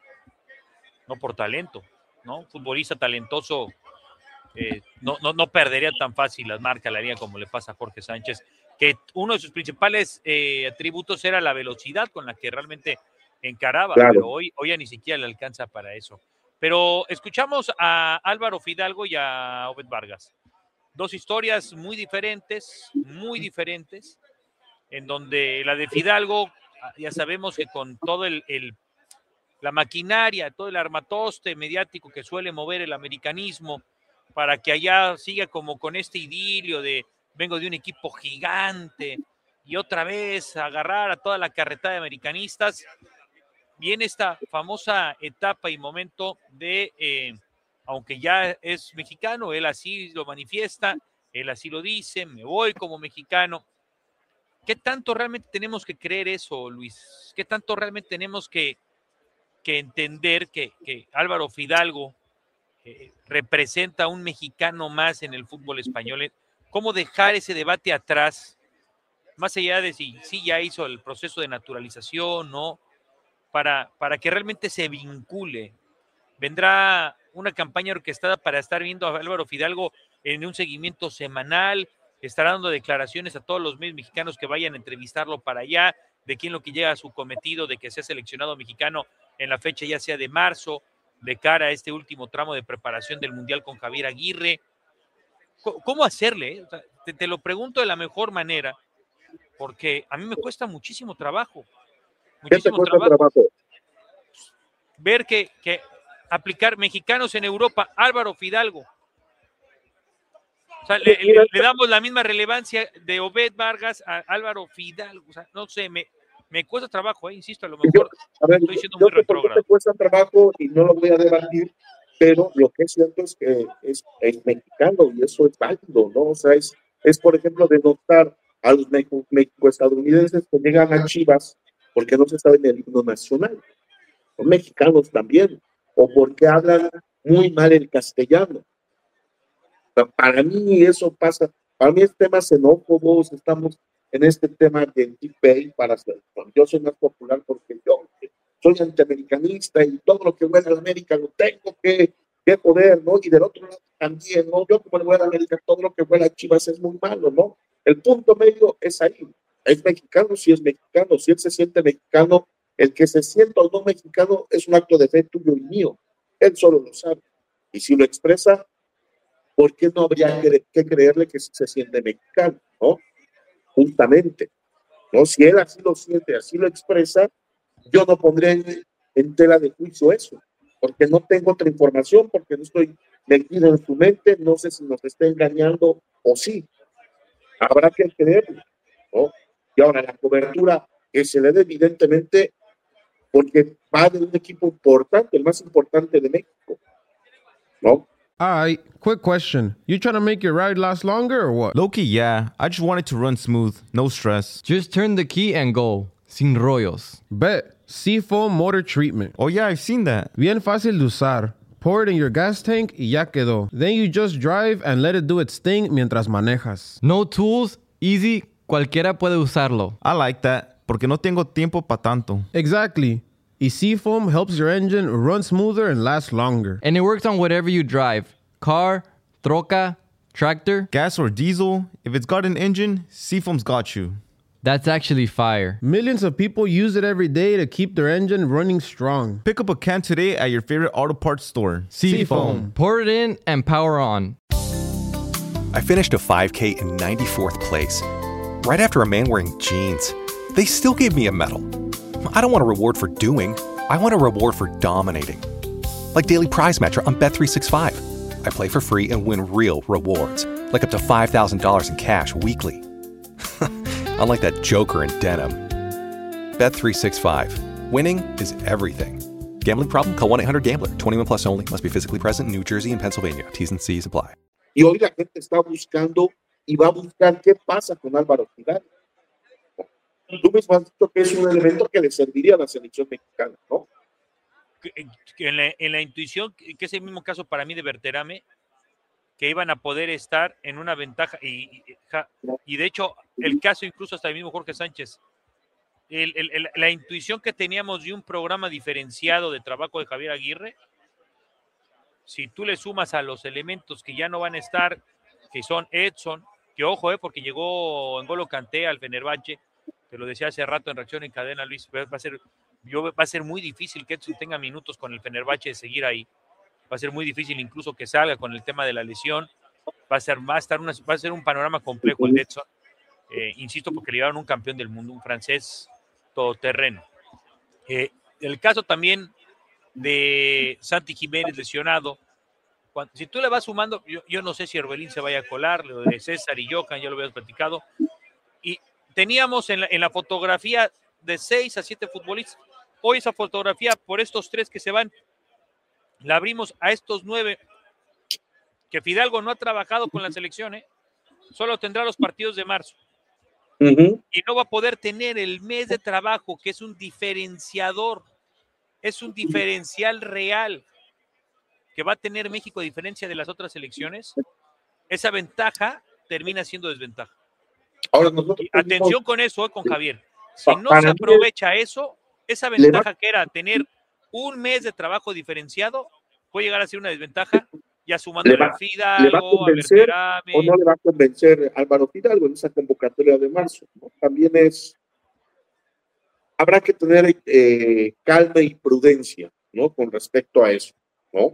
no por talento, ¿no? Un futbolista talentoso eh, no, no, no perdería tan fácil las marcas, la haría como le pasa a Jorge Sánchez, que uno de sus principales eh, atributos era la velocidad con la que realmente encaraba, claro. Pero hoy, hoy ya ni siquiera le alcanza para eso. Pero escuchamos a Álvaro Fidalgo y a Obed Vargas. Dos historias muy diferentes, muy diferentes, en donde la de Fidalgo, ya sabemos que con todo el, el la maquinaria, todo el armatoste mediático que suele mover el americanismo, para que allá siga como con este idilio de vengo de un equipo gigante y otra vez agarrar a toda la carretada de americanistas, viene esta famosa etapa y momento de, eh, aunque ya es mexicano, él así lo manifiesta, él así lo dice, me voy como mexicano. ¿Qué tanto realmente tenemos que creer eso, Luis? ¿Qué tanto realmente tenemos que, que entender que, que Álvaro Fidalgo eh, representa a un mexicano más en el fútbol español? ¿Cómo dejar ese debate atrás? Más allá de si, si ya hizo el proceso de naturalización, ¿no? Para, para que realmente se vincule. Vendrá una campaña orquestada para estar viendo a Álvaro Fidalgo en un seguimiento semanal, estará dando declaraciones a todos los medios mexicanos que vayan a entrevistarlo para allá, de quién lo que llega a su cometido, de que sea seleccionado mexicano en la fecha ya sea de marzo, de cara a este último tramo de preparación del Mundial con Javier Aguirre. ¿Cómo hacerle? O sea, te, te lo pregunto de la mejor manera, porque a mí me cuesta muchísimo trabajo. Muchísimo ¿Qué te cuesta trabajo. trabajo? Ver que, que aplicar mexicanos en Europa, Álvaro Fidalgo. O sea, le, le, le damos la misma relevancia de Obed Vargas a Álvaro Fidalgo. O sea, no sé, me, me cuesta trabajo, eh, insisto, a lo mejor yo, a ver, estoy siendo yo muy sé por qué retrógrado. te cuesta trabajo y no lo voy a debatir, pero lo que es cierto es que es, es mexicano y eso es válido, ¿no? O sea, es, es por ejemplo, denotar a los mexico-estadounidenses que llegan a Chivas porque no se saben el himno nacional. Son mexicanos también, o porque hablan muy mal el castellano. Para mí eso pasa, para mí es temas xenófobos, estamos en este tema de debate para ser, yo soy más popular porque yo soy antiamericanista y todo lo que huele a la América lo tengo que, que poder, ¿no? Y del otro lado también, ¿no? Yo como le voy a la América, todo lo que huele a Chivas es muy malo, ¿no? El punto medio es ahí, es mexicano si es mexicano, si él se siente mexicano, el que se sienta o no mexicano es un acto de fe tuyo y mío, él solo lo sabe, y si lo expresa, ¿por qué no habría que, que creerle que se siente mexicano, ¿no? Justamente, ¿no? Si él así lo siente, así lo expresa, yo no pondré en, en tela de juicio eso, porque no tengo otra información, porque no estoy metido en su mente, no sé si nos está engañando o sí. Habrá que creerlo, ¿no? Y ahora la cobertura que se le dé evidentemente, porque va de un equipo importante, el más importante de México, ¿no? All right, quick question. You trying to make your ride last longer or what? Low-key, yeah. I just want it to run smooth, no stress. Just turn the key and go. Sin rollos. Bet. Seafoam Motor Treatment. Oh yeah, I've seen that. Bien fácil de usar. Pour it in your gas tank y ya quedó. Then you just drive and let it do its thing mientras manejas. No tools, easy, cualquiera puede usarlo. I like that, porque no tengo tiempo para tanto. Exactly. Y Seafoam helps your engine run smoother and last longer. And it works on whatever you drive. Car, troca, tractor. Gas or diesel, if it's got an engine, Seafoam's got you. That's actually fire. Millions of people use it every day to keep their engine running strong. Pick up a can today at your favorite auto parts store. Seafoam. Pour it in and power on. I finished a five K in ninety-fourth place, right after a man wearing jeans. They still gave me a medal. I don't want a reward for doing. I want a reward for dominating. Like Daily Prize Matcher on Bet three sixty-five. I play for free and win real rewards, like up to five thousand dollars in cash weekly. Unlike that joker in denim. Bet three sixty-five. Winning is everything. Gambling problem? Call one eight hundred gambler. twenty-one plus only. Must be physically present in New Jersey and Pennsylvania. T's and C's apply. Y hoy la gente está buscando y va a buscar qué pasa con Álvaro Fidalgo. Tú mismo has dicho que es un elemento que le serviría a la selección mexicana, ¿no? En la, en la intuición, que es el mismo caso para mí de Berterame, que iban a poder estar en una ventaja, y, y, y de hecho, el caso incluso hasta el mismo Jorge Sánchez, el, el, el, la intuición que teníamos de un programa diferenciado de trabajo de Javier Aguirre, si tú le sumas a los elementos que ya no van a estar, que son Edson, que ojo, eh, porque llegó N'Golo Kanté al Fenerbahce, te lo decía hace rato en Reacción en Cadena, Luis, va a ser, yo, va a ser muy difícil que Edson tenga minutos con el Fenerbahce de seguir ahí. Va a ser muy difícil incluso que salga con el tema de la lesión. Va a ser, va a estar una, va a ser un panorama complejo el de Edson. Eh, insisto, porque le llevaron un campeón del mundo, un francés todoterreno. Eh, el caso también de Santi Jiménez lesionado. Cuando, si tú le vas sumando, yo, yo no sé si Orbelín se vaya a colar, lo de César y Johan, ya lo habíamos platicado. Y teníamos en la, en la fotografía de seis a siete futbolistas. Hoy esa fotografía, por estos tres que se van, la abrimos a estos nueve, que Fidalgo no ha trabajado con la selección, ¿eh? Solo tendrá los partidos de marzo. Uh-huh. Y no va a poder tener el mes de trabajo, que es un diferenciador, es un diferencial real que va a tener México a diferencia de las otras selecciones. Esa ventaja termina siendo desventaja. Ahora nosotros atención tenemos... con eso, ¿eh? Con Javier. Si no se aprovecha eso, esa ventaja que era tener un mes de trabajo diferenciado, puede llegar a ser una desventaja, ya sumando a Fidalgo, ¿le va a convencer a o no le va a convencer Álvaro Fidalgo en esa convocatoria de marzo? ¿No? También es, habrá que tener eh, calma y prudencia, ¿no? Con respecto a eso, ¿no?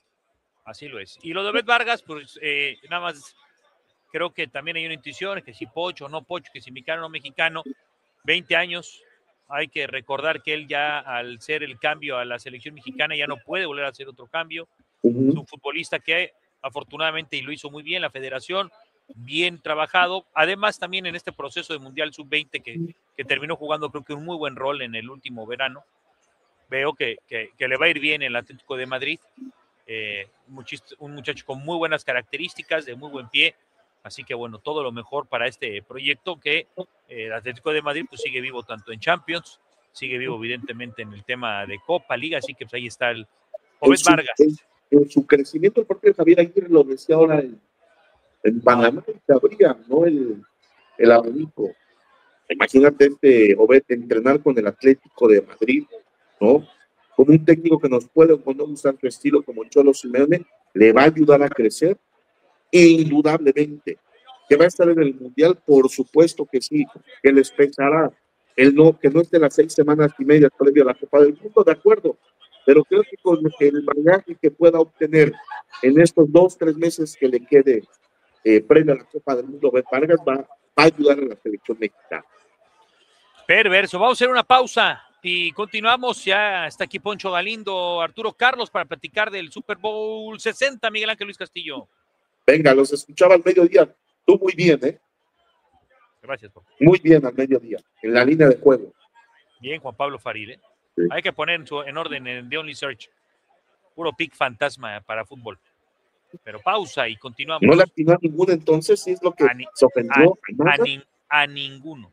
Así lo es. Y lo de Obed Vargas, pues eh, nada más, creo que también hay una intuición, que si Pocho o no Pocho, que si mexicano o no mexicano, veinte años, hay que recordar que él ya al ser el cambio a la selección mexicana ya no puede volver a hacer otro cambio. Uh-huh. Es un futbolista que afortunadamente, y lo hizo muy bien la federación, bien trabajado. Además también en este proceso de Mundial sub veinte que, que terminó jugando creo que un muy buen rol en el último verano. Veo que, que, que le va a ir bien el Atlético de Madrid. Eh, un muchacho con muy buenas características, de muy buen pie. Así que bueno, todo lo mejor para este proyecto que eh, el Atlético de Madrid pues sigue vivo tanto en Champions, sigue vivo evidentemente en el tema de Copa, Liga, así que pues ahí está el Obed Vargas. En, en su crecimiento el propio Javier Aguirre lo decía ahora en, en Panamá, se abría, ¿no? El, el abanico. Imagínate este Obed entrenar con el Atlético de Madrid, ¿no? Como un técnico que nos puede o no gustar su estilo como Cholo Simeone, le va a ayudar a crecer. Indudablemente, que va a estar en el Mundial, por supuesto que sí, que les pesará el no, que no esté las seis semanas y media previo a la Copa del Mundo, de acuerdo, pero creo que con el bagaje que pueda obtener en estos dos, tres meses que le quede eh, previo a la Copa del Mundo, Obed Vargas va, va a ayudar a la selección mexicana. Perverso, vamos a hacer una pausa y continuamos. Ya está aquí Poncho Galindo, Arturo Carlos para platicar del Super Bowl sesenta, Miguel Ángel Luis Castillo. Venga, los escuchaba al mediodía. Tú muy bien, ¿eh? Gracias. Por... Muy bien al mediodía, en la línea de juego. Bien, Juan Pablo Farid, ¿eh? Sí. Hay que poner en, su, en orden en The Only Search. Puro pick fantasma para fútbol. Pero pausa y continuamos. ¿No le atinó a ninguno entonces? ¿Sí es lo que a ni, se ofendió? A, a, ni, a ninguno.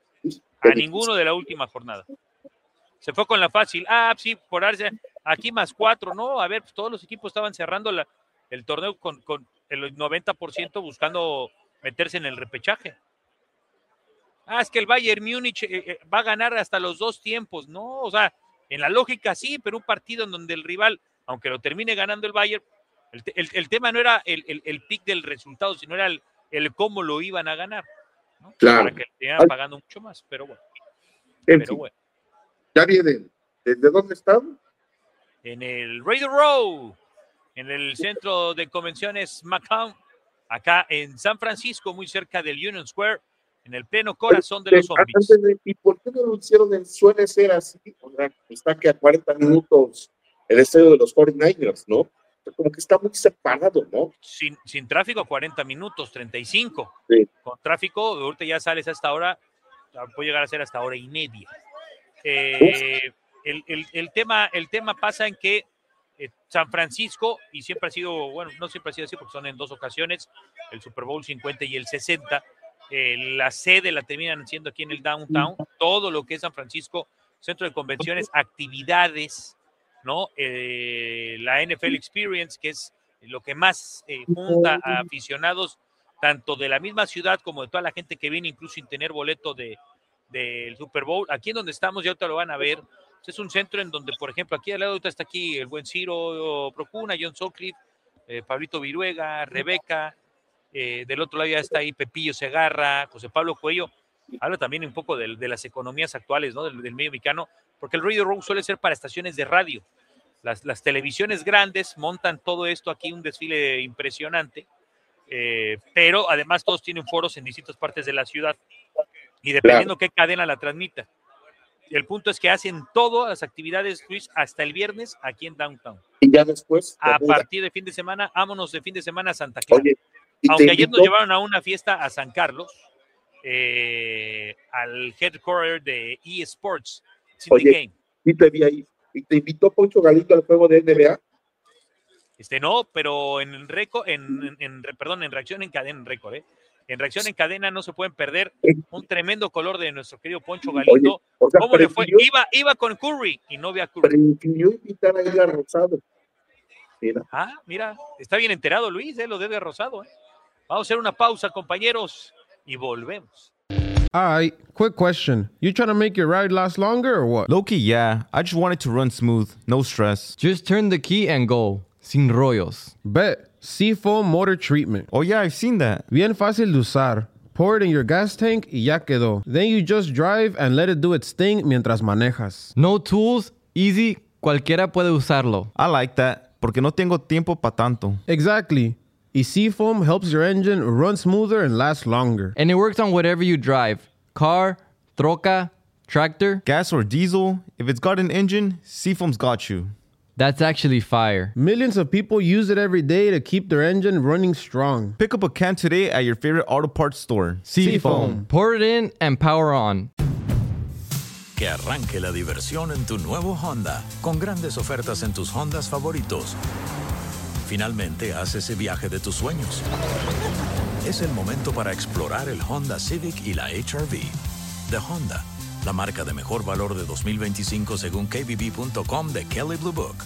A ninguno de la última jornada. Se fue con la fácil. Ah, sí, por darse aquí más cuatro, ¿no? A ver, pues todos los equipos estaban cerrando la, el torneo con... con el noventa por ciento buscando meterse en el repechaje. Ah, es que el Bayern Múnich eh, eh, va a ganar hasta los dos tiempos, ¿no? O sea, En la lógica sí, pero un partido en donde el rival, aunque lo termine ganando el Bayern, el, el, el tema no era el, el, el pick del resultado, sino era el, el cómo lo iban a ganar, ¿no? Claro. Para que le estén pagando mucho más, pero bueno. En pero fin. bueno. Ya vienen. ¿Desde dónde están? En el Radio Row, en el centro de convenciones McCown, acá en San Francisco, muy cerca del Union Square, en el pleno corazón de los zombies. ¿Y por qué no lo hicieron? Suele ser así, o sea, está que a cuarenta minutos el estadio de los cuarenta y nueve ers, ¿no? Como que está muy separado, ¿no? Sin, sin tráfico, cuarenta minutos, treinta y cinco. Sí. Con tráfico, ahorita ya sales hasta ahora, puede llegar a ser hasta hora y media. Eh, el, el, el, tema, el tema pasa en que eh, San Francisco, y siempre ha sido, bueno, no siempre ha sido así porque son en dos ocasiones, el Super Bowl cincuenta y el sesenta, eh, la sede la terminan siendo aquí en el downtown, todo lo que es San Francisco, centro de convenciones, actividades, ¿no? Eh, la N F L Experience, que es lo que más eh, junta a aficionados tanto de la misma ciudad como de toda la gente que viene incluso sin tener boleto de del Super Bowl. Aquí en donde estamos, ya ahorita lo van a ver, es un centro en donde, por ejemplo, aquí al lado está aquí el buen Ciro Procuna, John Sutcliffe, eh, Pablito Viruega, Rebeca, eh, del otro lado ya está ahí Pepillo Segarra, José Pablo Cuello. Habla también un poco de, de las economías actuales, ¿no? Del, del medio mexicano, porque el Radio Room suele ser para estaciones de radio. Las, las televisiones grandes montan todo esto aquí, un desfile impresionante, eh, pero además todos tienen foros en distintas partes de la ciudad y dependiendo claro. qué cadena la transmita. El punto es que hacen todas las actividades, Luis, hasta el viernes aquí en Downtown. Y ya después. A partir de fin de semana, vámonos de fin de semana a Santa Clara. Oye, aunque ayer nos llevaron a una fiesta a San Carlos, eh, al headquarter de eSports, Oye, Game. Y te vi ahí. ¿Y te invitó Poncho Galindo al juego de N B A? Este no, pero en récord, en, en, en, perdón, en reacción en cadena, en récord, ¿eh? En reacción en cadena no se pueden perder un tremendo color de nuestro querido Poncho Galindo. Oye, o sea, ¿cómo le fue? Iba, iba con Curry y no ve a Curry. Prefirió invitar a Edgar Rosado. Mira. Ah, mira, está bien enterado Luis, ¿eh? Lo de Edgar Rosado, ¿eh? Vamos a hacer una pausa, compañeros, y volvemos. All right, quick question. You trying to make your ride last longer or what? Low-key, yeah. I just want it to run smooth, no stress. Just turn the key and go. Sin rollos. Bet. Seafoam Motor Treatment. Oh yeah, I've seen that. Bien fácil de usar. Pour it in your gas tank y ya quedó. Then you just drive and let it do its thing mientras manejas. No tools, easy, cualquiera puede usarlo. I like that, porque no tengo tiempo pa' tanto. Exactly. Y Seafoam helps your engine run smoother and last longer. And it works on whatever you drive. Car, troca, tractor. Gas or diesel, if it's got an engine, Seafoam's got you. That's actually fire. Millions of people use it every day to keep their engine running strong. Pick up a can today at your favorite auto parts store. Seafoam. Pour it in and power on. Que arranque la diversión en tu nuevo Honda, con grandes ofertas en tus Hondas favoritos. Finalmente haz ese viaje de tus sueños. Es el momento para explorar el Honda Civic y la H R V. De Honda, la marca de mejor valor de dos mil veinticinco según K B B punto com de Kelley Blue Book.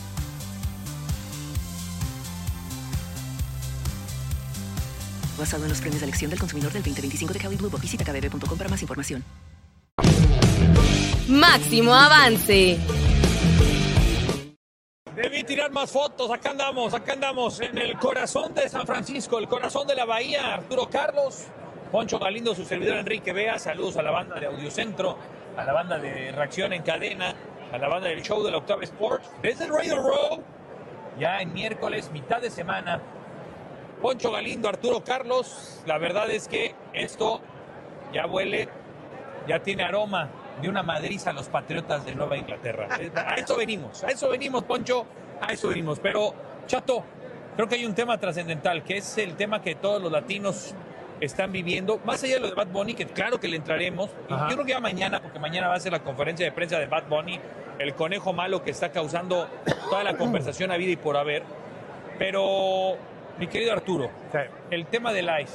Basado en los premios de elección del consumidor del veinte veinticinco de Kelley Blue Book. Visita k b b punto com para más información. Máximo avance. Debí tirar más fotos. Acá andamos, acá andamos en el corazón de San Francisco, el corazón de la bahía. Arturo Carlos, Poncho Galindo, su servidor Enrique Vea. Saludos a la banda de Audiocentro, a la banda de Reacción en Cadena, a la banda del show de la Octava Sports. Desde el Radio Row, ya en miércoles, mitad de semana. Poncho Galindo, Arturo Carlos. La verdad es que esto ya huele, ya tiene aroma de una madriza a los Patriotas de Nueva Inglaterra. A eso venimos, a eso venimos, Poncho, a eso venimos. Pero, Chato, creo que hay un tema trascendental, que es el tema que todos los latinos están viviendo, más allá de lo de Bad Bunny, que claro que le entraremos. Y yo creo que ya mañana, porque mañana va a ser la conferencia de prensa de Bad Bunny, el conejo malo que está causando toda la conversación a vida y por haber. Pero, mi querido Arturo, el tema del ICE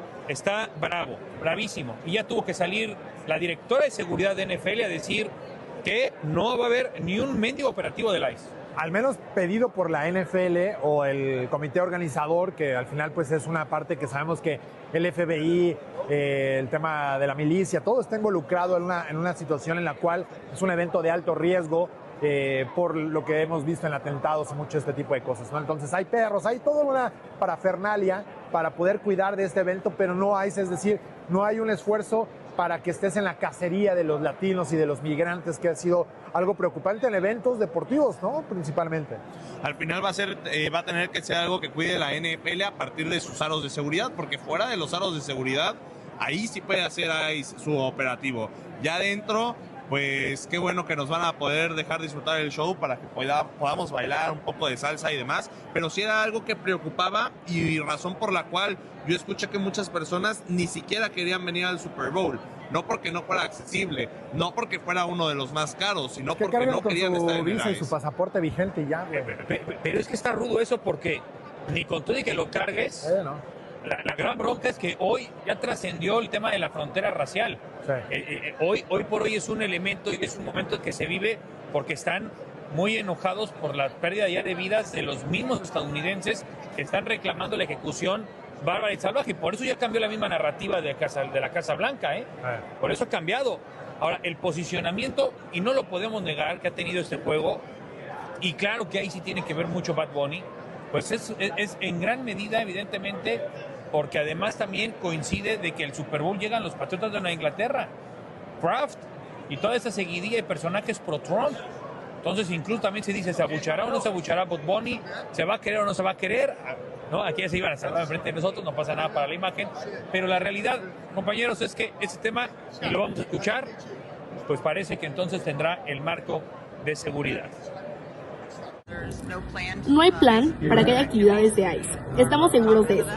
está bravo, bravísimo. Y ya tuvo que salir la directora de seguridad de N F L a decir que no va a haber ni un mendigo operativo del ICE. Al menos pedido por la N F L o el comité organizador, que al final pues es una parte que sabemos que el F B I, eh, el tema de la milicia, todo está involucrado en una, en una situación en la cual es un evento de alto riesgo eh, por lo que hemos visto en atentados y mucho este tipo de cosas, ¿no? Entonces hay perros, hay toda una parafernalia para poder cuidar de este evento, pero no hay, es decir, no hay un esfuerzo para que estés en la cacería de los latinos y de los migrantes, que ha sido algo preocupante en eventos deportivos, ¿no? Principalmente. Al final va a ser, eh, va a tener que ser algo que cuide la N F L a partir de sus aros de seguridad, porque fuera de los aros de seguridad, ahí sí puede hacer ahí su operativo. Ya adentro, pues qué bueno que nos van a poder dejar disfrutar el show para que pueda, podamos bailar un poco de salsa y demás, pero sí era algo que preocupaba y razón por la cual yo escuché que muchas personas ni siquiera querían venir al Super Bowl, no porque no fuera accesible, no porque fuera uno de los más caros, sino es que porque no con querían su estar en el visa y ice. su pasaporte vigente y ya, güey. Pero es que está rudo eso porque ni con todo y que lo cargues, Eh, no. la, la gran bronca es que hoy ya trascendió el tema de la frontera racial. Sí. Eh, eh, hoy, hoy por hoy es un elemento y es un momento que se vive porque están muy enojados por la pérdida ya de vidas de los mismos estadounidenses que están reclamando la ejecución bárbara y salvaje. Y por eso ya cambió la misma narrativa de, casa, de la Casa Blanca, ¿eh? Eh. Por eso ha cambiado. Ahora, el posicionamiento, y no lo podemos negar, que ha tenido este juego, y claro que ahí sí tiene que ver mucho Bad Bunny, pues es, es, es en gran medida, evidentemente, porque además también coincide de que el Super Bowl llegan los Patriotas de Nueva Inglaterra, Kraft, y toda esa seguidilla de personajes pro-Trump. Entonces incluso también se dice, ¿se abuchará o no se abuchará Bad Bunny? ¿Se va a querer o no se va a querer? ¿No? Aquí ya se iban a salvar enfrente de nosotros, no pasa nada para la imagen, pero la realidad, compañeros, es que ese tema, y lo vamos a escuchar, pues parece que entonces tendrá el marco de seguridad. No hay plan para que haya actividades de ICE. Estamos seguros de eso.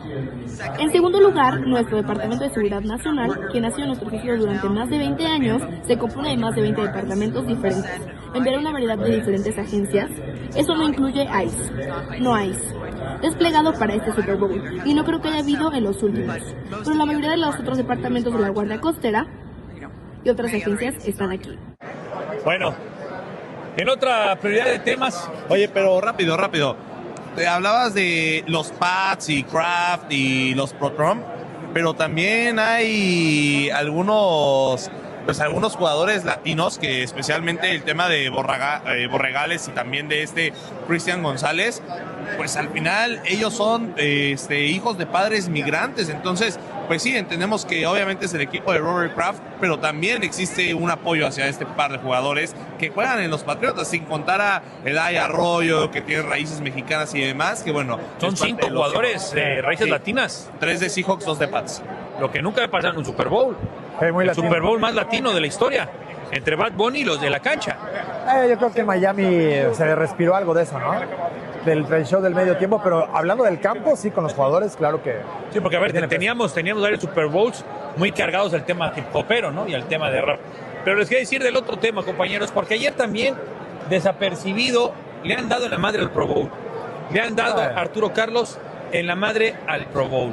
En segundo lugar, nuestro Departamento de Seguridad Nacional, que nació en nuestro sitio durante más de veinte años, se compone de más de veinte departamentos diferentes, enviará una variedad de diferentes agencias. Eso no incluye ICE. No ICE. Desplegado para este Super Bowl, y no creo que haya habido en los últimos. Pero la mayoría de los otros departamentos de la Guardia Costera y otras agencias están aquí. Bueno, en otra prioridad de temas. Oye, pero rápido, rápido. Te hablabas de los Pats y Kraft y los Pro-Trump, pero también hay algunos, pues algunos jugadores latinos que especialmente el tema de Borraga, eh, Borregales y también de este Cristian González, pues al final ellos son eh, este, hijos de padres migrantes, entonces pues sí, entendemos que obviamente es el equipo de Robert Kraft, pero también existe un apoyo hacia este par de jugadores que juegan en los Patriotas, sin contar a Eli Arroyo, que tiene raíces mexicanas y demás, que bueno... Son cinco de jugadores de eh, raíces sí, latinas. Tres de Seahawks, dos de Pats. Lo que nunca ha pasado en un Super Bowl. Eh, muy el latino. Super Bowl más latino de la historia, entre Bad Bunny y los de la cancha. Eh, yo creo que en Miami se respiró algo de eso, ¿no? Del, del show del medio tiempo, pero hablando del campo, sí, con los jugadores, claro que... Sí, porque a ver, teníamos, teníamos varios Super Bowls muy cargados del tema hip hopero, ¿no? Y al tema de rap. Pero les quiero decir del otro tema, compañeros, porque ayer también, desapercibido, le han dado en la madre al Pro Bowl. Le han dado a Arturo Carlos en la madre al Pro Bowl.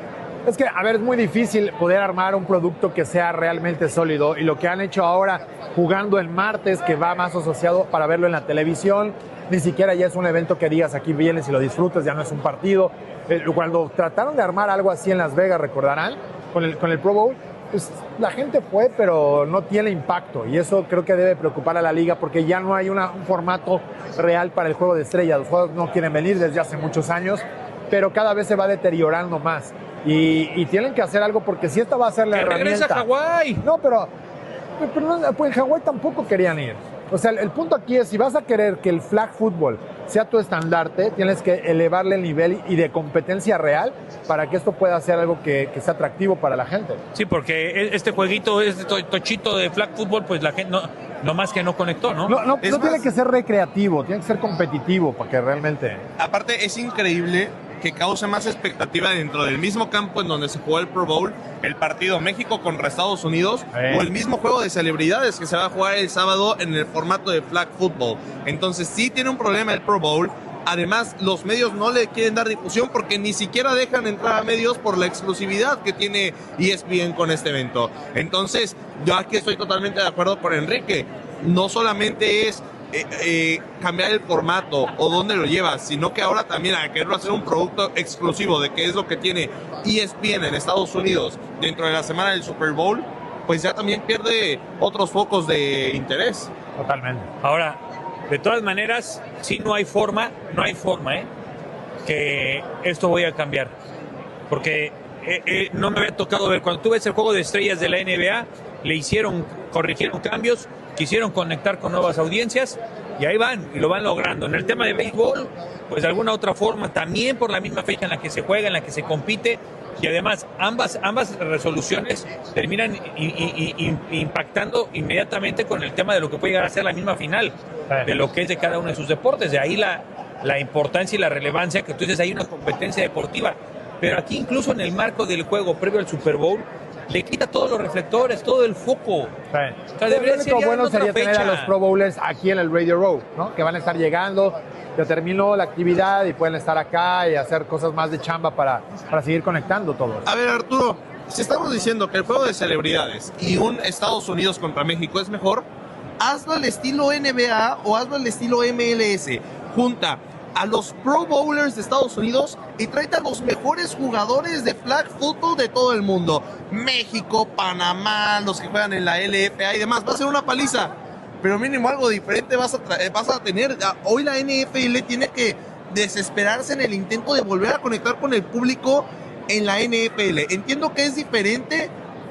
Es que, a ver, es muy difícil poder armar un producto que sea realmente sólido, y lo que han hecho ahora, jugando el martes, que va más asociado para verlo en la televisión, ni siquiera ya es un evento que digas aquí vienes y lo disfrutas, ya no es un partido. Eh, cuando trataron de armar algo así en Las Vegas, recordarán, con el, con el Pro Bowl, pues la gente fue, pero no tiene impacto, y eso creo que debe preocupar a la liga, porque ya no hay una, un formato real para el juego de estrellas. Los juegos no quieren venir desde hace muchos años, pero cada vez se va deteriorando más, y, y tienen que hacer algo, porque si esta va a ser la ¡Que herramienta... regresa a Hawái! No, pero, pero no, pues en Hawái tampoco querían ir. O sea, el, el punto aquí es, si vas a querer que el flag football sea tu estandarte, tienes que elevarle el nivel y de competencia real para que esto pueda ser algo que, que sea atractivo para la gente. Sí, porque este jueguito, este tochito de flag football, pues la gente no, no más que no conectó, ¿no? No, no, Es no más, tiene que ser recreativo, tiene que ser competitivo para que realmente... Aparte, es increíble que cause más expectativa dentro del mismo campo en donde se jugó el Pro Bowl, el partido México contra Estados Unidos, eh. o el mismo juego de celebridades que se va a jugar el sábado en el formato de flag football. Entonces sí tiene un problema el Pro Bowl. Además, los medios no le quieren dar difusión porque ni siquiera dejan entrar a medios por la exclusividad que tiene E S P N con este evento. Entonces, yo aquí estoy totalmente de acuerdo con Enrique. no solamente es eh, eh, cambiar el formato o dónde lo llevas, sino que ahora también al quererlo hacer un producto exclusivo de que es lo que tiene E S P N en Estados Unidos dentro de la semana del Super Bowl, pues ya también pierde otros focos de interés. Totalmente. Ahora, de todas maneras, si no hay forma, no hay forma, ¿eh? que esto vaya a cambiar. Porque eh, eh, no me había tocado ver, cuando tú ves el juego de estrellas de la N B A, le hicieron, corrigieron cambios, quisieron conectar con nuevas audiencias y ahí van, y lo van logrando. En el tema de béisbol, pues de alguna otra forma, también por la misma fecha en la que se juega, en la que se compite, y además ambas, ambas resoluciones terminan i, i, i, impactando inmediatamente con el tema de lo que puede llegar a ser la misma final, de lo que es de cada uno de sus deportes. De ahí la, la importancia y la relevancia que tú dices, hay una competencia deportiva. Pero aquí incluso en el marco del juego previo al Super Bowl, le quita todos los reflectores, todo el foco. Sí. O sea, lo único bueno sería tener a los Pro Bowlers aquí en el Radio Row, ¿no? Que van a estar llegando, ya terminó la actividad y pueden estar acá y hacer cosas más de chamba para, para seguir conectando todo. A ver, Arturo, si estamos diciendo que el juego de celebridades y un Estados Unidos contra México es mejor, hazlo al estilo N B A o hazlo al estilo M L S. Junta a los Pro Bowlers de Estados Unidos y tráete a los mejores jugadores de flag football de todo el mundo. México, Panamá, los que juegan en la L F A y demás. Va a ser una paliza, pero mínimo algo diferente vas a, vas a tener. Hoy la N F L tiene que desesperarse en el intento de volver a conectar con el público en la N F L. Entiendo que es diferente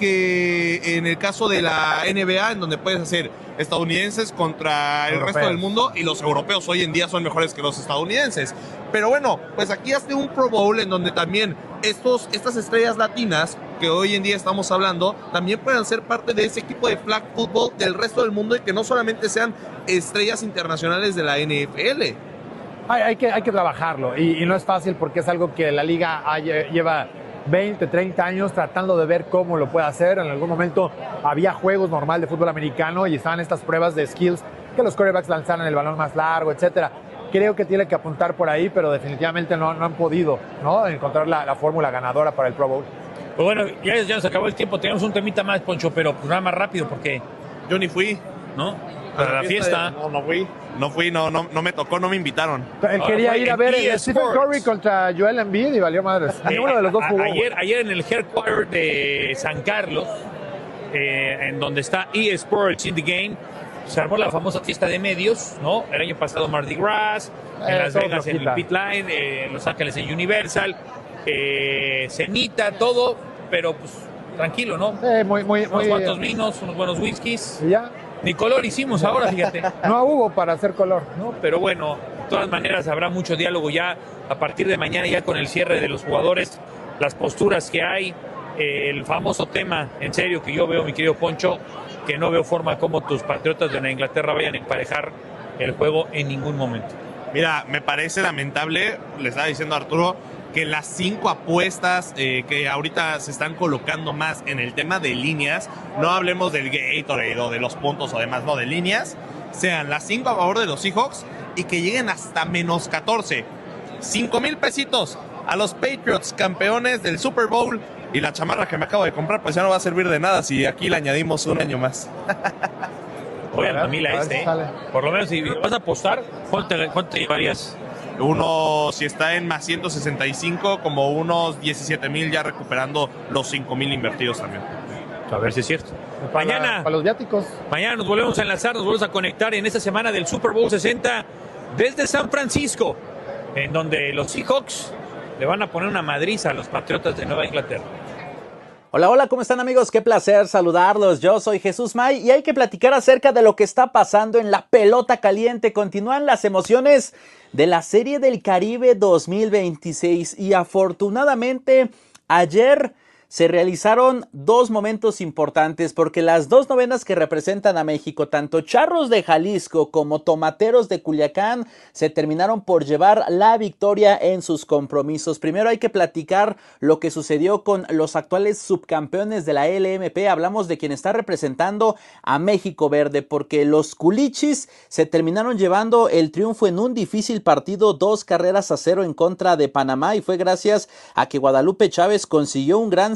que en el caso de la N B A, en donde puedes hacer estadounidenses contra el europeos. Resto del mundo, y los europeos hoy en día son mejores que los estadounidenses. Pero bueno, pues aquí hazte un Pro Bowl en donde también estos, estas estrellas latinas que hoy en día estamos hablando, también puedan ser parte de ese equipo de flag football del resto del mundo y que no solamente sean estrellas internacionales de la N F L. Hay, hay, que, hay que trabajarlo y, y no es fácil porque es algo que la liga hay, lleva veinte, treinta años tratando de ver cómo lo puede hacer. En algún momento había juegos normal de fútbol americano y estaban estas pruebas de skills que los quarterbacks lanzaran el balón más largo, etcétera. Creo que tiene que apuntar por ahí, pero definitivamente no, no han podido, ¿no?, encontrar la, la fórmula ganadora para el Pro Bowl. Pues bueno, ya, ya nos acabó el tiempo. Tenemos un temita más, Poncho, pero pues nada más rápido porque yo ni fui, ¿no? Para la fiesta. De, no, no fui. No fui, no, no, no me tocó, no me invitaron. Él quería ir a ver el Stephen Curry contra Joel Embiid y valió madres. Ninguno de los dos jugó. Ayer, ayer en el headquarter de San Carlos, eh, en donde está E A Sports in the Game, se armó la famosa fiesta de medios, ¿no? El año pasado Mardi Gras, en eh, Las Vegas en el Pit Line, eh, en Los Ángeles en Universal, eh, cenita, todo, pero pues tranquilo, ¿no? Eh, muy, muy, unos muy, cuantos vinos, unos buenos whiskies. ¿Y ya? Ni color hicimos ahora, fíjate. No hubo para hacer color. No, pero bueno, de todas maneras habrá mucho diálogo ya a partir de mañana, ya con el cierre de los jugadores, las posturas que hay, eh, el famoso tema, en serio, que yo veo, mi querido Poncho, que no veo forma como tus Patriotas de Nueva Inglaterra vayan a emparejar el juego en ningún momento. Mira, me parece lamentable, le estaba diciendo a Arturo, que las cinco apuestas eh, que ahorita se están colocando más en el tema de líneas, no hablemos del Gatorade o de los puntos o demás, no, de líneas, sean las cinco a favor de los Seahawks y que lleguen hasta menos catorce. Cinco mil pesitos a los Patriots, campeones del Super Bowl, y la chamarra que me acabo de comprar pues ya no va a servir de nada si aquí le añadimos un año más. Oye, a mí la este, ¿eh? Por lo menos si vas a apostar, ¿cuánto, cuánto llevarías? Uno, si está en más ciento sesenta y cinco, como unos diecisiete mil, ya recuperando los cinco mil invertidos también. A ver si es cierto. Para, mañana, para los viáticos. Mañana nos volvemos a enlazar, nos volvemos a conectar en esta semana del Super Bowl sesenta desde San Francisco, en donde los Seahawks le van a poner una madriza a los Patriotas de Nueva Inglaterra. Hola, hola, ¿cómo están, amigos? Qué placer saludarlos. Yo soy Jesús May y hay que platicar acerca de lo que está pasando en la pelota caliente. Continúan las emociones de la Serie del Caribe dos mil veintiséis y afortunadamente ayer se realizaron dos momentos importantes porque las dos novenas que representan a México, tanto Charros de Jalisco como Tomateros de Culiacán, se terminaron por llevar la victoria en sus compromisos. Primero hay que platicar lo que sucedió con los actuales subcampeones de la L M P. Hablamos de quien está representando a México Verde, porque los Culichis se terminaron llevando el triunfo en un difícil partido, dos carreras a cero en contra de Panamá, y fue gracias a que Guadalupe Chávez consiguió un gran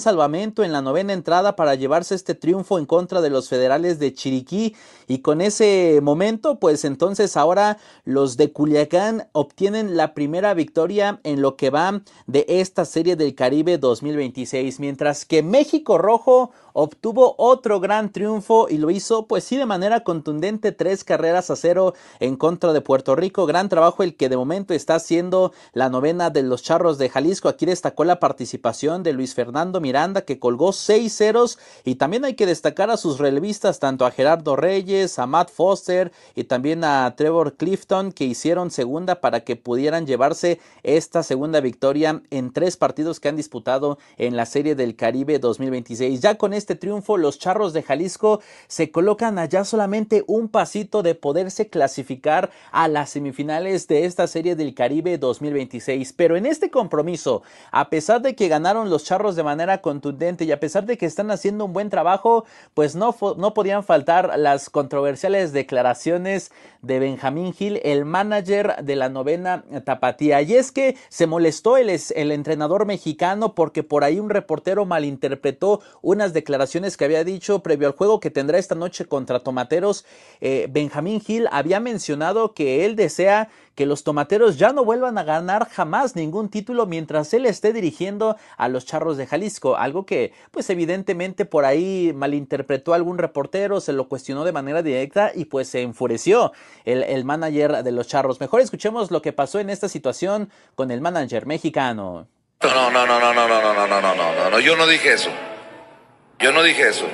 salvamento en la novena entrada para llevarse este triunfo en contra de los Federales de Chiriquí, y con ese momento pues entonces ahora los de Culiacán obtienen la primera victoria en lo que va de esta Serie del Caribe dos mil veintiséis, mientras que México Rojo obtuvo otro gran triunfo y lo hizo pues sí de manera contundente, tres carreras a cero en contra de Puerto Rico. Gran trabajo el que de momento está haciendo la novena de los Charros de Jalisco. Aquí destacó la participación de Luis Fernando Miranda, que colgó seis ceros, y también hay que destacar a sus relevistas, tanto a Gerardo Reyes, a Matt Foster y también a Trevor Clifton, que hicieron segunda para que pudieran llevarse esta segunda victoria en tres partidos que han disputado en la Serie del Caribe dos mil veintiséis. Ya con este triunfo, los Charros de Jalisco se colocan allá solamente un pasito de poderse clasificar a las semifinales de esta Serie del Caribe dos mil veintiséis. Pero en este compromiso, a pesar de que ganaron los Charros de manera contundente y a pesar de que están haciendo un buen trabajo, pues no, no podían faltar las controversiales declaraciones de Benjamín Gil, el manager de la novena Tapatía. Y es que se molestó el, el entrenador mexicano porque por ahí un reportero malinterpretó unas declaraciones que había dicho previo al juego que tendrá esta noche contra Tomateros. Eh, Benjamín Gil había mencionado que él desea que los Tomateros ya no vuelvan a ganar jamás ningún título mientras él esté dirigiendo a los Charros de Jalisco, algo que pues evidentemente por ahí malinterpretó algún reportero, se lo cuestionó de manera directa y pues se enfureció el, el manager de los Charros. Mejor escuchemos lo que pasó en esta situación con el manager mexicano. No, no, no, no, no, no, no, no, no, no, no, no, yo no dije eso. Yo no dije eso.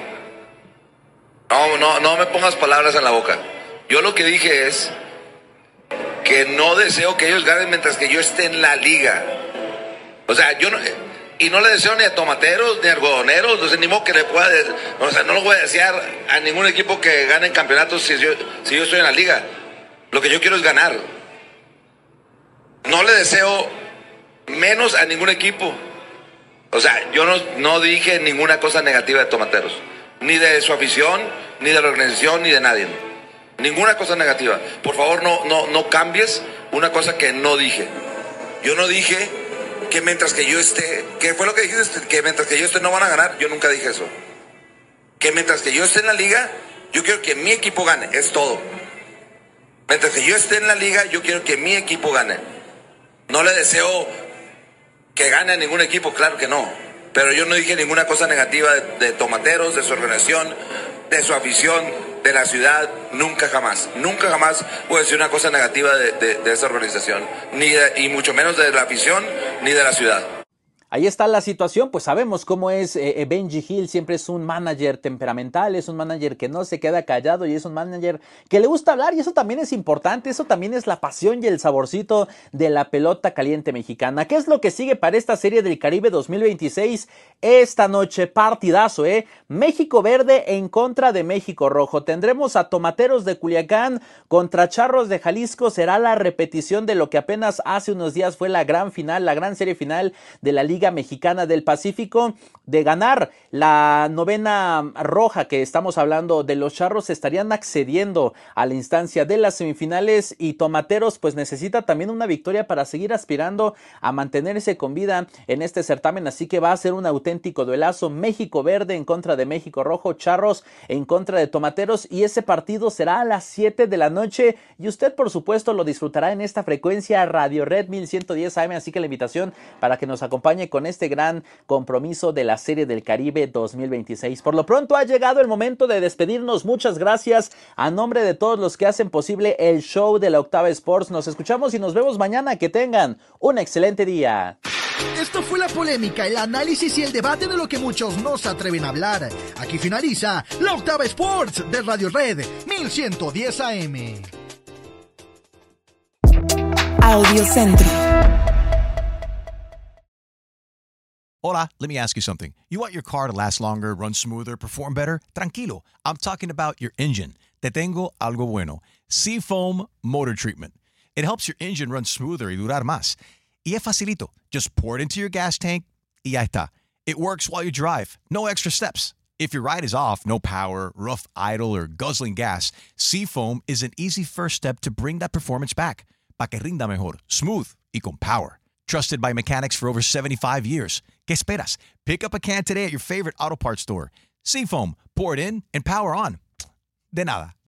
No, no, no me pongas palabras en la boca. Yo lo que dije es que no deseo que ellos ganen mientras que yo esté en la liga. O sea, yo no, y no le deseo ni a Tomateros ni a Algodoneros, no sé, ni modo que le pueda, o sea, no lo voy a desear a ningún equipo que gane campeonatos si yo, si yo estoy en la liga. Lo que yo quiero es ganar. No le deseo menos a ningún equipo. O sea, yo no, no dije ninguna cosa negativa de Tomateros, ni de su afición, ni de la organización, ni de nadie. Ninguna cosa negativa. Por favor, no, no, no cambies una cosa que no dije. Yo no dije que mientras que yo esté, ¿qué fue lo que dijiste? Que mientras que yo esté no van a ganar. Yo nunca dije eso. Que mientras que yo esté en la liga, yo quiero que mi equipo gane. Es todo. Mientras que yo esté en la liga, yo quiero que mi equipo gane. No le deseo que gane a ningún equipo, claro que no. Pero yo no dije ninguna cosa negativa de, de Tomateros, de su organización, de su afición, de la ciudad, nunca jamás. Nunca jamás voy a decir una cosa negativa de, de, de esa organización, ni de, y mucho menos de la afición, ni de la ciudad. Ahí está la situación, pues sabemos cómo es eh, Benji Gil, siempre es un manager temperamental, es un manager que no se queda callado y es un manager que le gusta hablar, y eso también es importante, eso también es la pasión y el saborcito de la pelota caliente mexicana. ¿Qué es lo que sigue para esta Serie del Caribe dos mil veintiséis? Esta noche, partidazo, ¿eh? México Verde en contra de México Rojo. Tendremos a Tomateros de Culiacán contra Charros de Jalisco. Será la repetición de lo que apenas hace unos días fue la gran final, la gran serie final de la Liga Mexicana del Pacífico. De ganar la novena roja que estamos hablando de los Charros, estarían accediendo a la instancia de las semifinales, y Tomateros pues necesita también una victoria para seguir aspirando a mantenerse con vida en este certamen, así que va a ser un auténtico duelazo. México Verde en contra de México Rojo, Charros en contra de Tomateros, y ese partido será a las siete de la noche y usted por supuesto lo disfrutará en esta frecuencia Radio Red mil ciento diez A M, así que la invitación para que nos acompañe con este gran compromiso de la Serie del Caribe dos mil veintiséis. Por lo pronto ha llegado el momento de despedirnos. Muchas gracias a nombre de todos los que hacen posible el show de la Octava Sports. Nos escuchamos y nos vemos mañana. Que tengan un excelente día. Esto fue la polémica, el análisis y el debate de lo que muchos no se atreven a hablar. Aquí finaliza la Octava Sports de Radio Red mil ciento diez A M. Audio Centro. Hola, let me ask you something. You want your car to last longer, run smoother, perform better? Tranquilo, I'm talking about your engine. Te tengo algo bueno. Seafoam Motor Treatment. It helps your engine run smoother y durar más. Y es facilito. Just pour it into your gas tank y ya está. It works while you drive. No extra steps. If your ride is off, no power, rough idle, or guzzling gas, Seafoam is an easy first step to bring that performance back. Pa' que rinda mejor, smooth y con power. Trusted by mechanics for over seventy-five years. ¿Qué esperas? Pick up a can today at your favorite auto parts store. Seafoam, pour it in and power on. De nada.